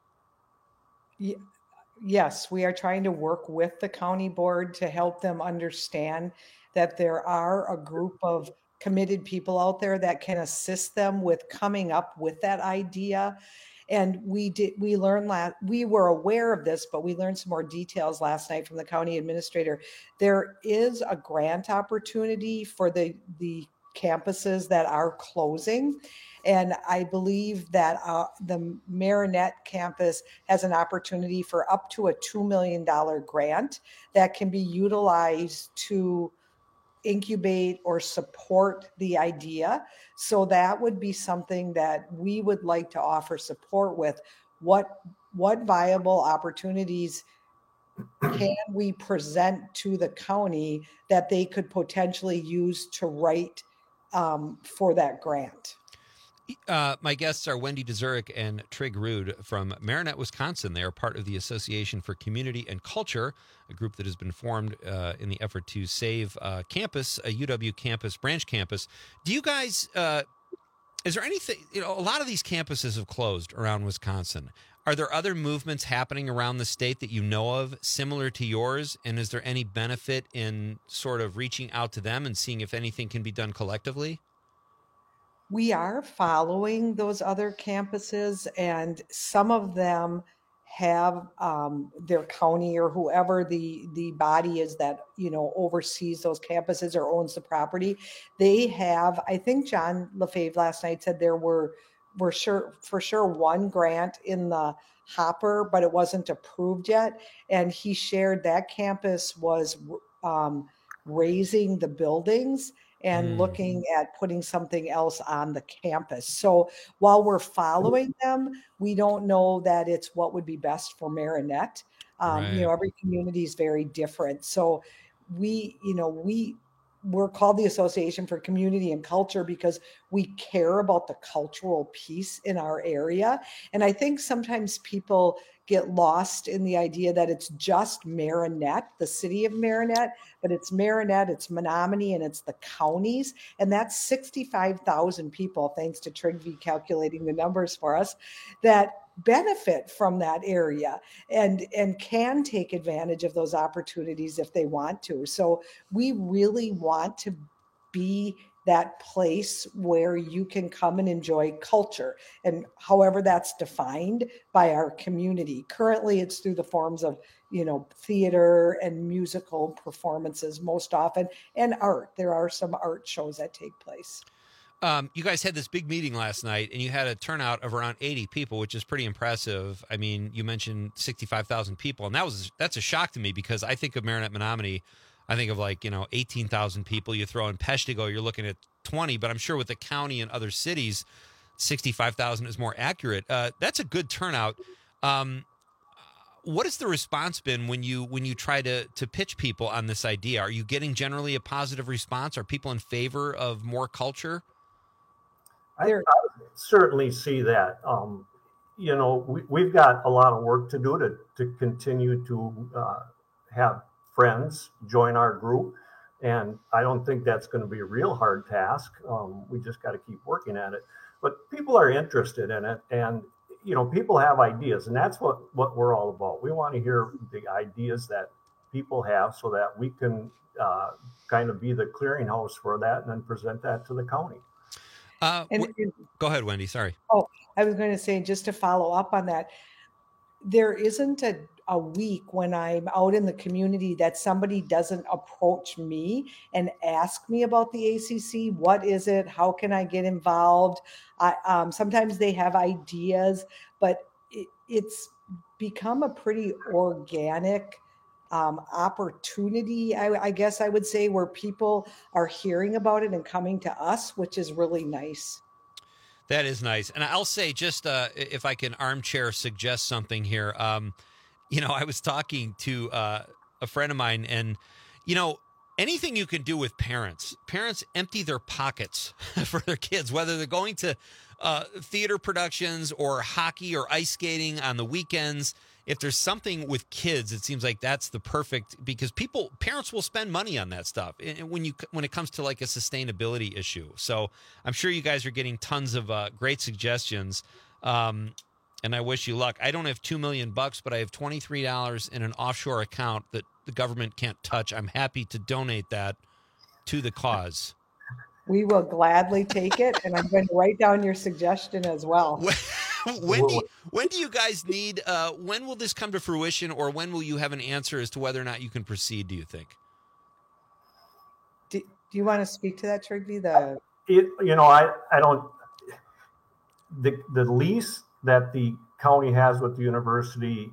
Yes, we are trying to work with the county board to help them understand that there are a group of committed people out there that can assist them with coming up with that idea. And we were aware of this, but we learned some more details last night from the county administrator. There is a grant opportunity for the campuses that are closing. And I believe that the Marinette campus has an opportunity for up to a $2 million grant that can be utilized to incubate or support the idea. So that would be something that we would like to offer support with. What viable opportunities can we present to the county that they could potentially use to write for that grant? My guests are Wendy DeZurek and Trig Rude from Marinette, Wisconsin. They are part of the Association for Community and Culture, a group that has been formed in the effort to save campus, a UW campus, branch campus. Do you guys, is there anything, a lot of these campuses have closed around Wisconsin. Are there other movements happening around the state that you know of similar to yours? And is there any benefit in sort of reaching out to them and seeing if anything can be done collectively? We are following those other campuses, and some of them have their county or whoever the body is that oversees those campuses or owns the property. They have, I think John LaFave last night said there were for sure one grant in the hopper, but it wasn't approved yet. And he shared that campus was raising the buildings and looking at putting something else on the campus. So while we're following them, we don't know that it's what would be best for Marinette. Right. Every community is very different. So we're called the Association for Community and Culture because we care about the cultural piece in our area. And I think sometimes people get lost in the idea that it's just Marinette, the city of Marinette, but it's Marinette, it's Menominee, and it's the counties. And that's 65,000 people, thanks to Trigvi calculating the numbers for us, that benefit from that area and can take advantage of those opportunities if they want to. So we really want to be that place where you can come and enjoy culture, and however that's defined by our community. Currently, it's through the forms of, theater and musical performances most often, and art. There are some art shows that take place. You guys had this big meeting last night, and you had a turnout of around 80 people, which is pretty impressive. I mean, you mentioned 65,000 people, and that's a shock to me, because I think of Marinette Menominee, I think of 18,000 people. You throw in Peshtigo, you're looking at 20, but I'm sure with the county and other cities, 65,000 is more accurate. That's a good turnout. What has the response been when you try to pitch people on this idea? Are you getting generally a positive response? Are people in favor of more culture? I certainly see that. We've got a lot of work to do to continue to have friends join our group. And I don't think that's going to be a real hard task. We just got to keep working at it. But people are interested in it. And, people have ideas. And that's what we're all about. We want to hear the ideas that people have so that we can kind of be the clearinghouse for that and then present that to the county. Go ahead, Wendy. Sorry. Oh, I was going to say, just to follow up on that, there isn't a week when I'm out in the community that somebody doesn't approach me and ask me about the ACC. What is it? How can I get involved? Sometimes they have ideas, but it's become a pretty organic opportunity, I guess I would say, where people are hearing about it and coming to us, which is really nice. That is nice. And I'll say, just if I can armchair suggest something here, I was talking to a friend of mine, and, anything you can do with parents empty their pockets for their kids, whether they're going to theater productions or hockey or ice skating on the weekends. If there's something with kids, it seems like that's the perfect, because parents will spend money on that stuff when it comes to like a sustainability issue. So I'm sure you guys are getting tons of great suggestions. And I wish you luck. I don't have $2 million, but I have $23 in an offshore account that the government can't touch. I'm happy to donate that to the cause. We will gladly take it, and I'm going to write down your suggestion as well. When do you guys need, when will this come to fruition, or when will you have an answer as to whether or not you can proceed, do you think? Do you want to speak to that, Trigby? I don't, the lease that the county has with the university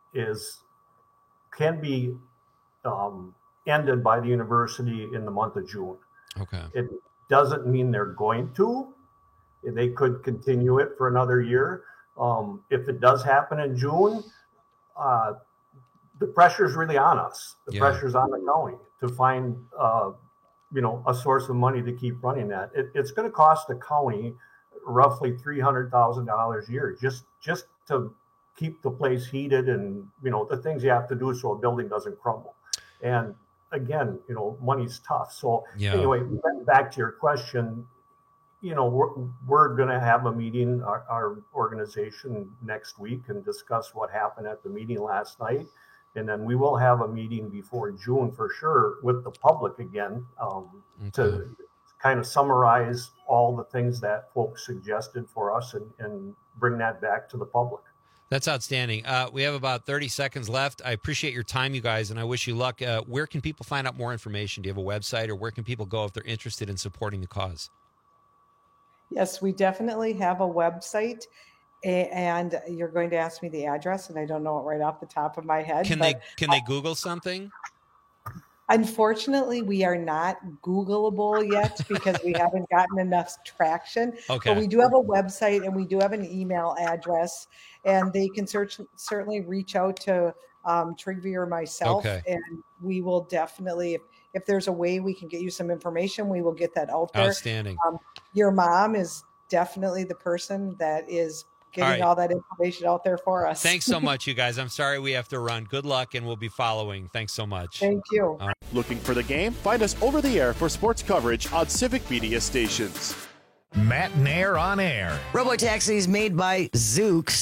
can be ended by the university in the month of June. Okay. It doesn't mean they're going to. They could continue it for another year. If it does happen in June, the pressure is really on us. The pressure's on the county to find, a source of money to keep running that. It's going to cost the county roughly $300,000 a year just to keep the place heated and, the things you have to do so a building doesn't crumble. And again, money's tough. So anyway, back to your question, we're going to have a meeting, our organization, next week, and discuss what happened at the meeting last night. And then we will have a meeting before June for sure with the public again, to kind of summarize all the things that folks suggested for us and bring that back to the public. That's outstanding. We have about 30 seconds left. I appreciate your time, you guys, and I wish you luck. Where can people find out more information? Do you have a website, or where can people go if they're interested in supporting the cause? Yes, we definitely have a website, and you're going to ask me the address, and I don't know it right off the top of my head. Can they Google something? Unfortunately, we are not Googleable yet because we haven't gotten enough traction. Okay. But we do have a website, and we do have an email address, and they can certainly reach out to Trigby or myself, and we will definitely, if there's a way we can get you some information, we will get that out there. Outstanding. Your mom is definitely the person that is getting all that information out there for us. Thanks so much, you guys. I'm sorry we have to run. Good luck, and we'll be following. Thanks so much. Thank you. Looking for the game? Find us over the air for sports coverage on Civic Media stations. Matt and Air on air. Robotaxis made by Zooks.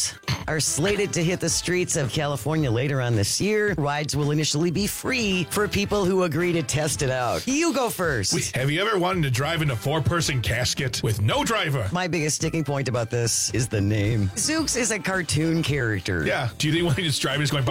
are slated to hit the streets of California later on this year. Rides will initially be free for people who agree to test it out. You go first. Wait, have you ever wanted to drive in a 4-person casket with no driver? My biggest sticking point about this is the name. Zooks is a cartoon character. Yeah. Do you think when he's driving, he's going...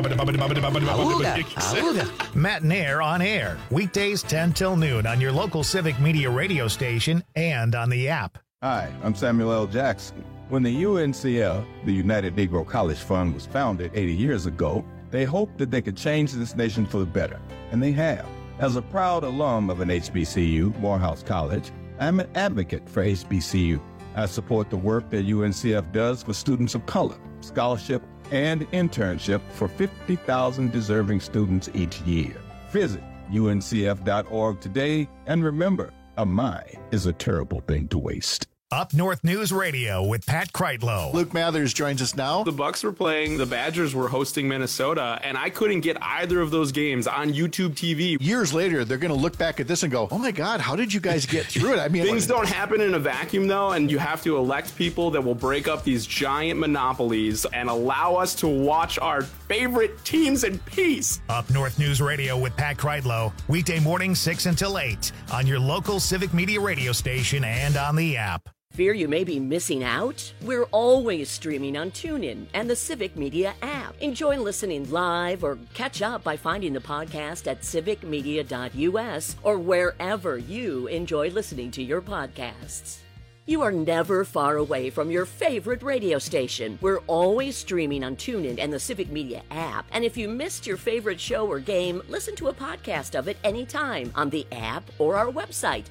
Matt and Air on air. Weekdays 10 till noon on your local Civic Media radio station and on the app. Hi, I'm Samuel L. Jackson. When the UNCF, the United Negro College Fund, was founded 80 years ago, they hoped that they could change this nation for the better, and they have. As a proud alum of an HBCU, Morehouse College, I'm an advocate for HBCU. I support the work that UNCF does for students of color, scholarship, and internship for 50,000 deserving students each year. Visit uncf.org today, and remember, a mind is a terrible thing to waste. Up North News Radio with Pat Kreitlow. Luke Mathers joins us now. The Bucks were playing, the Badgers were hosting Minnesota, and I couldn't get either of those games on YouTube TV. Years later, they're going to look back at this and go, oh my God, how did you guys get through it? I mean, things don't happen in a vacuum, though, and you have to elect people that will break up these giant monopolies and allow us to watch our favorite teams in peace. Up North News Radio with Pat Kreitlow, weekday morning 6 until 8 on your local Civic Media radio station and on the app. Fear you may be missing out? We're always streaming on TuneIn and the Civic Media app. Enjoy listening live or catch up by finding the podcast at civicmedia.us or wherever you enjoy listening to your podcasts. You are never far away from your favorite radio station. We're always streaming on TuneIn and the Civic Media app. And if you missed your favorite show or game, listen to a podcast of it anytime on the app or our website,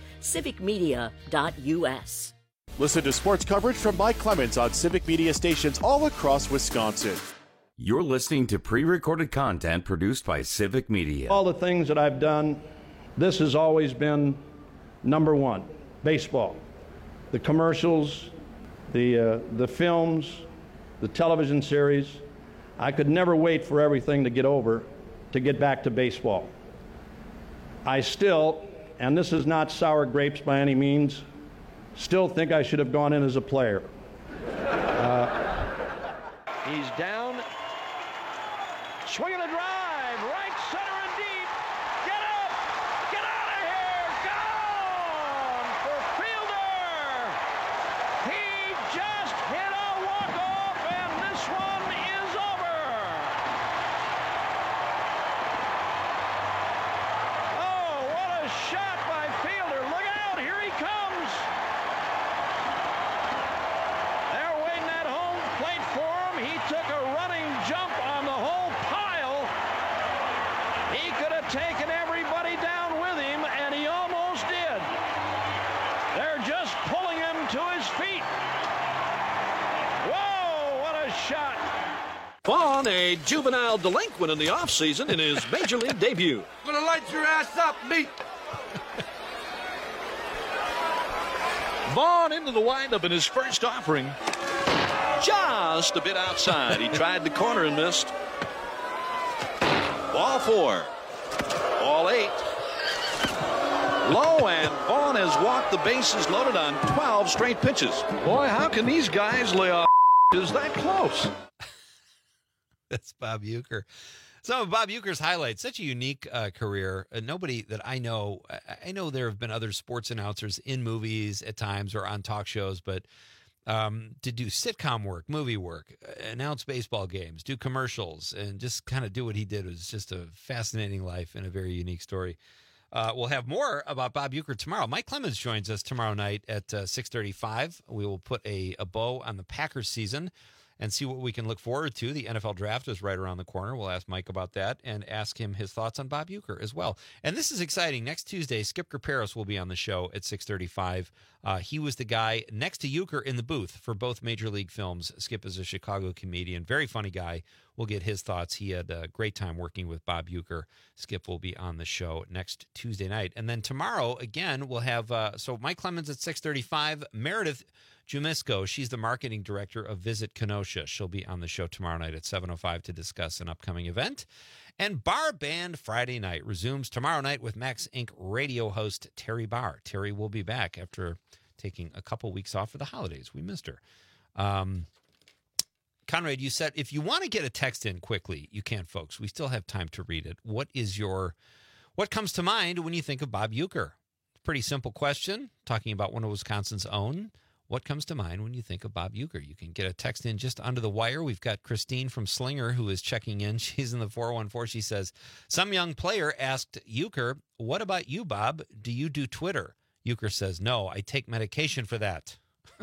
civicmedia.us. Listen to sports coverage from Mike Clemens on Civic Media stations all across Wisconsin. You're listening to pre-recorded content produced by Civic Media. All the things that I've done, this has always been number one, baseball. The commercials, the films, the television series. I could never wait for everything to get over to get back to baseball. I still, and this is not sour grapes by any means, still think I should have gone in as a player. He's down. Swinging a drive. Right center and deep. Get up. Get out of here. Gone for Fielder. He just hit a walk-off, and this one is over. Oh, what a shot by Fielder. Look out. Here he comes. They're waiting at home plate for him. He took a running jump on the whole pile. He could have taken everybody down with him, and he almost did. They're just pulling him to his feet. Whoa, what a shot. Vaughn, a juvenile delinquent in the offseason in his major league debut. Gonna light your ass up, me. Vaughn into the windup in his first offering. Just a bit outside. He tried the corner and missed. Ball 4. Ball 8. Low, and Vaughn has walked the bases loaded on 12 straight pitches. Boy, how can these guys lay off is that close? That's Bob Uecker. Some of Bob Uecker's highlights, such a unique career. Nobody that I know there have been other sports announcers in movies at times or on talk shows, but to do sitcom work, movie work, announce baseball games, do commercials, and just kind of do what he did was just a fascinating life and a very unique story. We'll have more about Bob Uecker tomorrow. Mike Clemens joins us tomorrow night at 6:35. We will put a bow on the Packers season and see what we can look forward to. The NFL draft is right around the corner. We'll ask Mike about that and ask him his thoughts on Bob Uecker as well. And this is exciting. Next Tuesday, Skip Kerperos will be on the show at 6:35. He was the guy next to Uecker in the booth for both Major League films. Skip is a Chicago comedian, very funny guy. We'll get his thoughts. He had a great time working with Bob Uecker. Skip will be on the show next Tuesday night. And then tomorrow, again, we'll have, so Mike Clemens at 6:35, Meredith Jumisko, she's the marketing director of Visit Kenosha. She'll be on the show tomorrow night at 7:05 to discuss an upcoming event. And Bar Band Friday Night resumes tomorrow night with Max Inc. radio host Terry Barr. Terry will be back after taking a couple weeks off for the holidays. We missed her. Conrad, you said if you want to get a text in quickly, you can, folks. We still have time to read it. What comes to mind when you think of Bob Uecker? Pretty simple question, talking about one of Wisconsin's own. What comes to mind when you think of Bob Uecker? You can get a text in just under the wire. We've got Christine from Slinger who is checking in. She's in the 414. She says, some young player asked Uecker, what about you, Bob? Do you do Twitter? Uecker says, no, I take medication for that.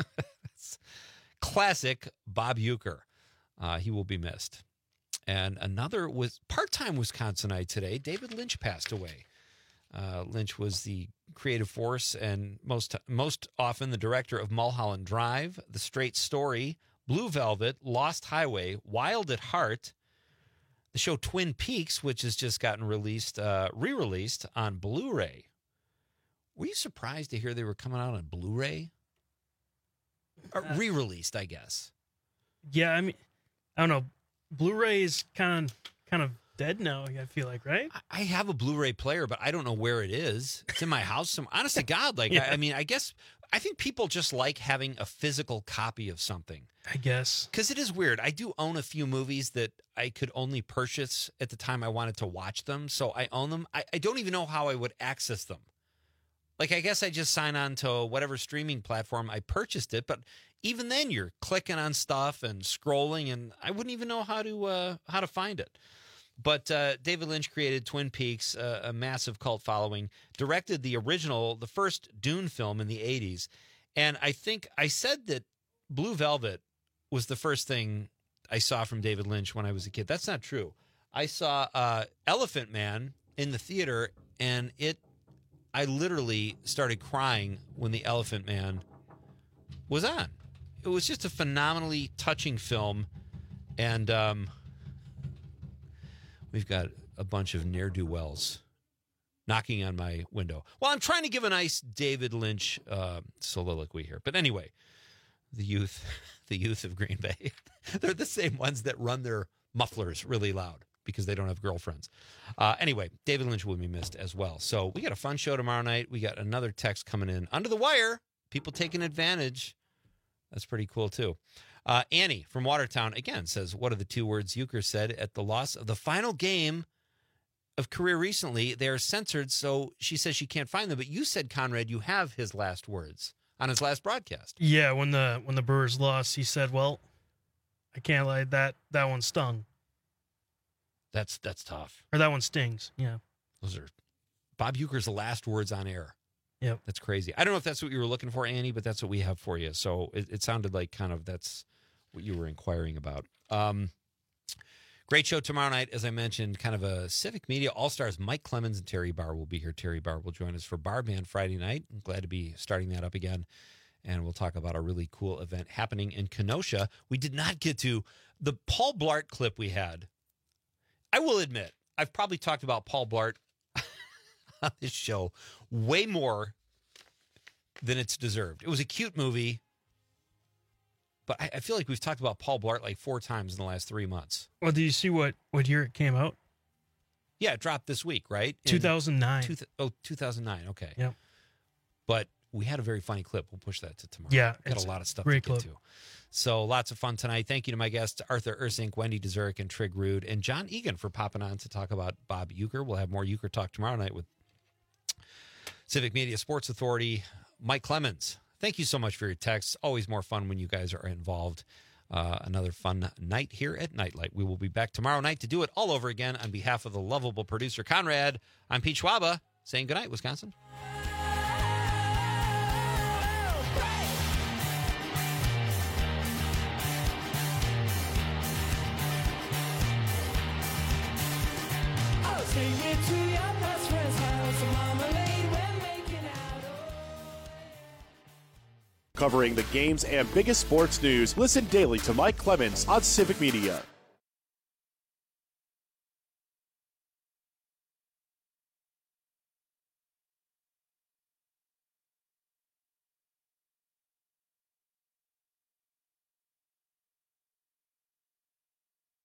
Classic Bob Uecker. He will be missed. And another was part-time Wisconsinite today. David Lynch passed away. Lynch was the creative force and most often the director of Mulholland Drive, The Straight Story, Blue Velvet, Lost Highway, Wild at Heart, the show Twin Peaks, which has just gotten re-released on Blu-ray. Were you surprised to hear they were coming out on Blu-ray? Re-released, I guess. Yeah, I mean, I don't know. Blu-ray is kind of dead now, I feel like, right? I have a Blu-ray player, but I don't know where it is. It's in my house. Honest to God, Yeah. I think people just like having a physical copy of something. I guess. Because it is weird. I do own a few movies that I could only purchase at the time I wanted to watch them, so I own them. I don't even know how I would access them. I guess I just sign on to whatever streaming platform I purchased it, but even then you're clicking on stuff and scrolling, and I wouldn't even know how to find it. But David Lynch created Twin Peaks, a massive cult following, directed the first Dune film in the 80s. And I think I said that Blue Velvet was the first thing I saw from David Lynch when I was a kid. That's not true. I saw Elephant Man in the theater, and I literally started crying when the Elephant Man was on. It was just a phenomenally touching film, and we've got a bunch of ne'er-do-wells knocking on my window. Well, I'm trying to give a nice David Lynch soliloquy here. But anyway, the youth of Green Bay, they're the same ones that run their mufflers really loud because they don't have girlfriends. Anyway, David Lynch will be missed as well. So we got a fun show tomorrow night. We got another text coming in under the wire. People taking advantage. That's pretty cool, too. Annie from Watertown, again, says, what are the two words Uecker said at the loss of the final game of career recently? They are censored, so she says she can't find them. But you said, Conrad, you have his last words on his last broadcast. Yeah, when the Brewers lost, he said, well, I can't lie, that one stung. That's tough. Or that one stings, yeah. Those are Bob Uecker's last words on air. Yep. That's crazy. I don't know if that's what you were looking for, Annie, but that's what we have for you. So it sounded like kind of that's what you were inquiring about. Great show tomorrow night, as I mentioned, kind of a Civic Media All-Stars. Mike Clemens and Terry Barr will be here. Terry Barr will join us for Bar Band Friday night. I'm glad to be starting that up again. And we'll talk about a really cool event happening in Kenosha. We did not get to the Paul Blart clip we had. I will admit, I've probably talked about Paul Blart on this show way more than it's deserved. It was a cute movie, but I feel like we've talked about Paul Blart like 4 times in the last 3 months. Well, do you see what year it came out? Yeah, it dropped this week, right? 2009. 2009, okay. Yep. But we had a very funny clip. We'll push that to tomorrow. Yeah. Got a lot of stuff to get to. So lots of fun tonight. Thank you to my guests, Arthur Ursink, Wendy Dezurek, and Trig Rude, and John Egan for popping on to talk about Bob Uecker. We'll have more Uecker talk tomorrow night with Civic Media Sports Authority, Mike Clemens. Thank you so much for your texts. Always more fun when you guys are involved. Another fun night here at Nightlight. We will be back tomorrow night to do it all over again. On behalf of the lovable producer, Conrad, I'm Pete Schwaba, saying goodnight, Wisconsin. Take me to your best friend's house, marmalade, we're making out. Covering the games and biggest sports news, listen daily to Mike Clemens on Civic Media.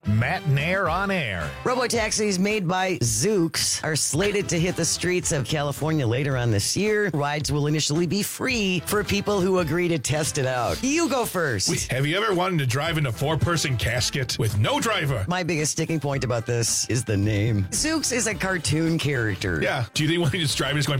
Matt Nair on air. Robotaxis made by Zoox are slated to hit the streets of California later on this year. Rides will initially be free for people who agree to test it out. You go first. Have you ever wanted to drive in a four-person casket with no driver? My biggest sticking point about this is the name. Zoox is a cartoon character. Yeah. Do you think when he's driving, he's going...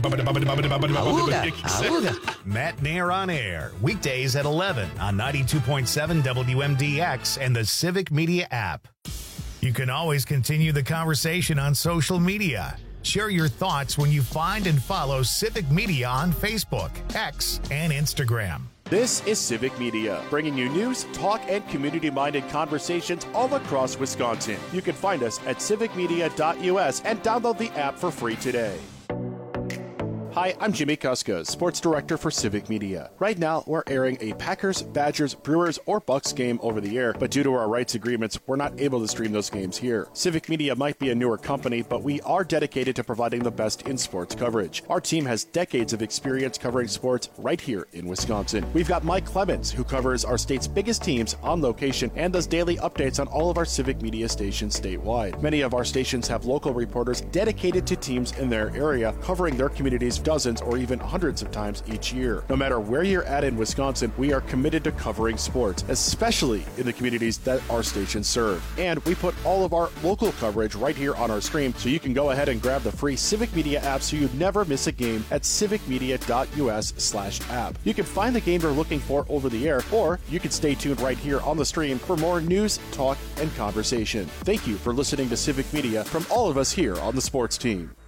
Auga. Matt Nair on air. Weekdays at 11 on 92.7 WMDX and the Civic Media app. You can always continue the conversation on social media. Share your thoughts when you find and follow Civic Media on Facebook, X, and Instagram. This is Civic Media, bringing you news, talk, and community-minded conversations all across Wisconsin. You can find us at civicmedia.us and download the app for free today. Hi, I'm Jimmy Kuska, Sports Director for Civic Media. Right now, we're airing a Packers, Badgers, Brewers, or Bucks game over the air, but due to our rights agreements, we're not able to stream those games here. Civic Media might be a newer company, but we are dedicated to providing the best in sports coverage. Our team has decades of experience covering sports right here in Wisconsin. We've got Mike Clemens, who covers our state's biggest teams on location and does daily updates on all of our Civic Media stations statewide. Many of our stations have local reporters dedicated to teams in their area, covering their communities dozens or even hundreds of times each year. No matter where you're at in Wisconsin, we are committed to covering sports, especially in the communities that our stations serve. And we put all of our local coverage right here on our stream, so you can go ahead and grab the free Civic Media app so you never miss a game at civicmedia.us/app. You can find the game you're looking for over the air, or you can stay tuned right here on the stream for more news, talk, and conversation. Thank you for listening to Civic Media from all of us here on the sports team.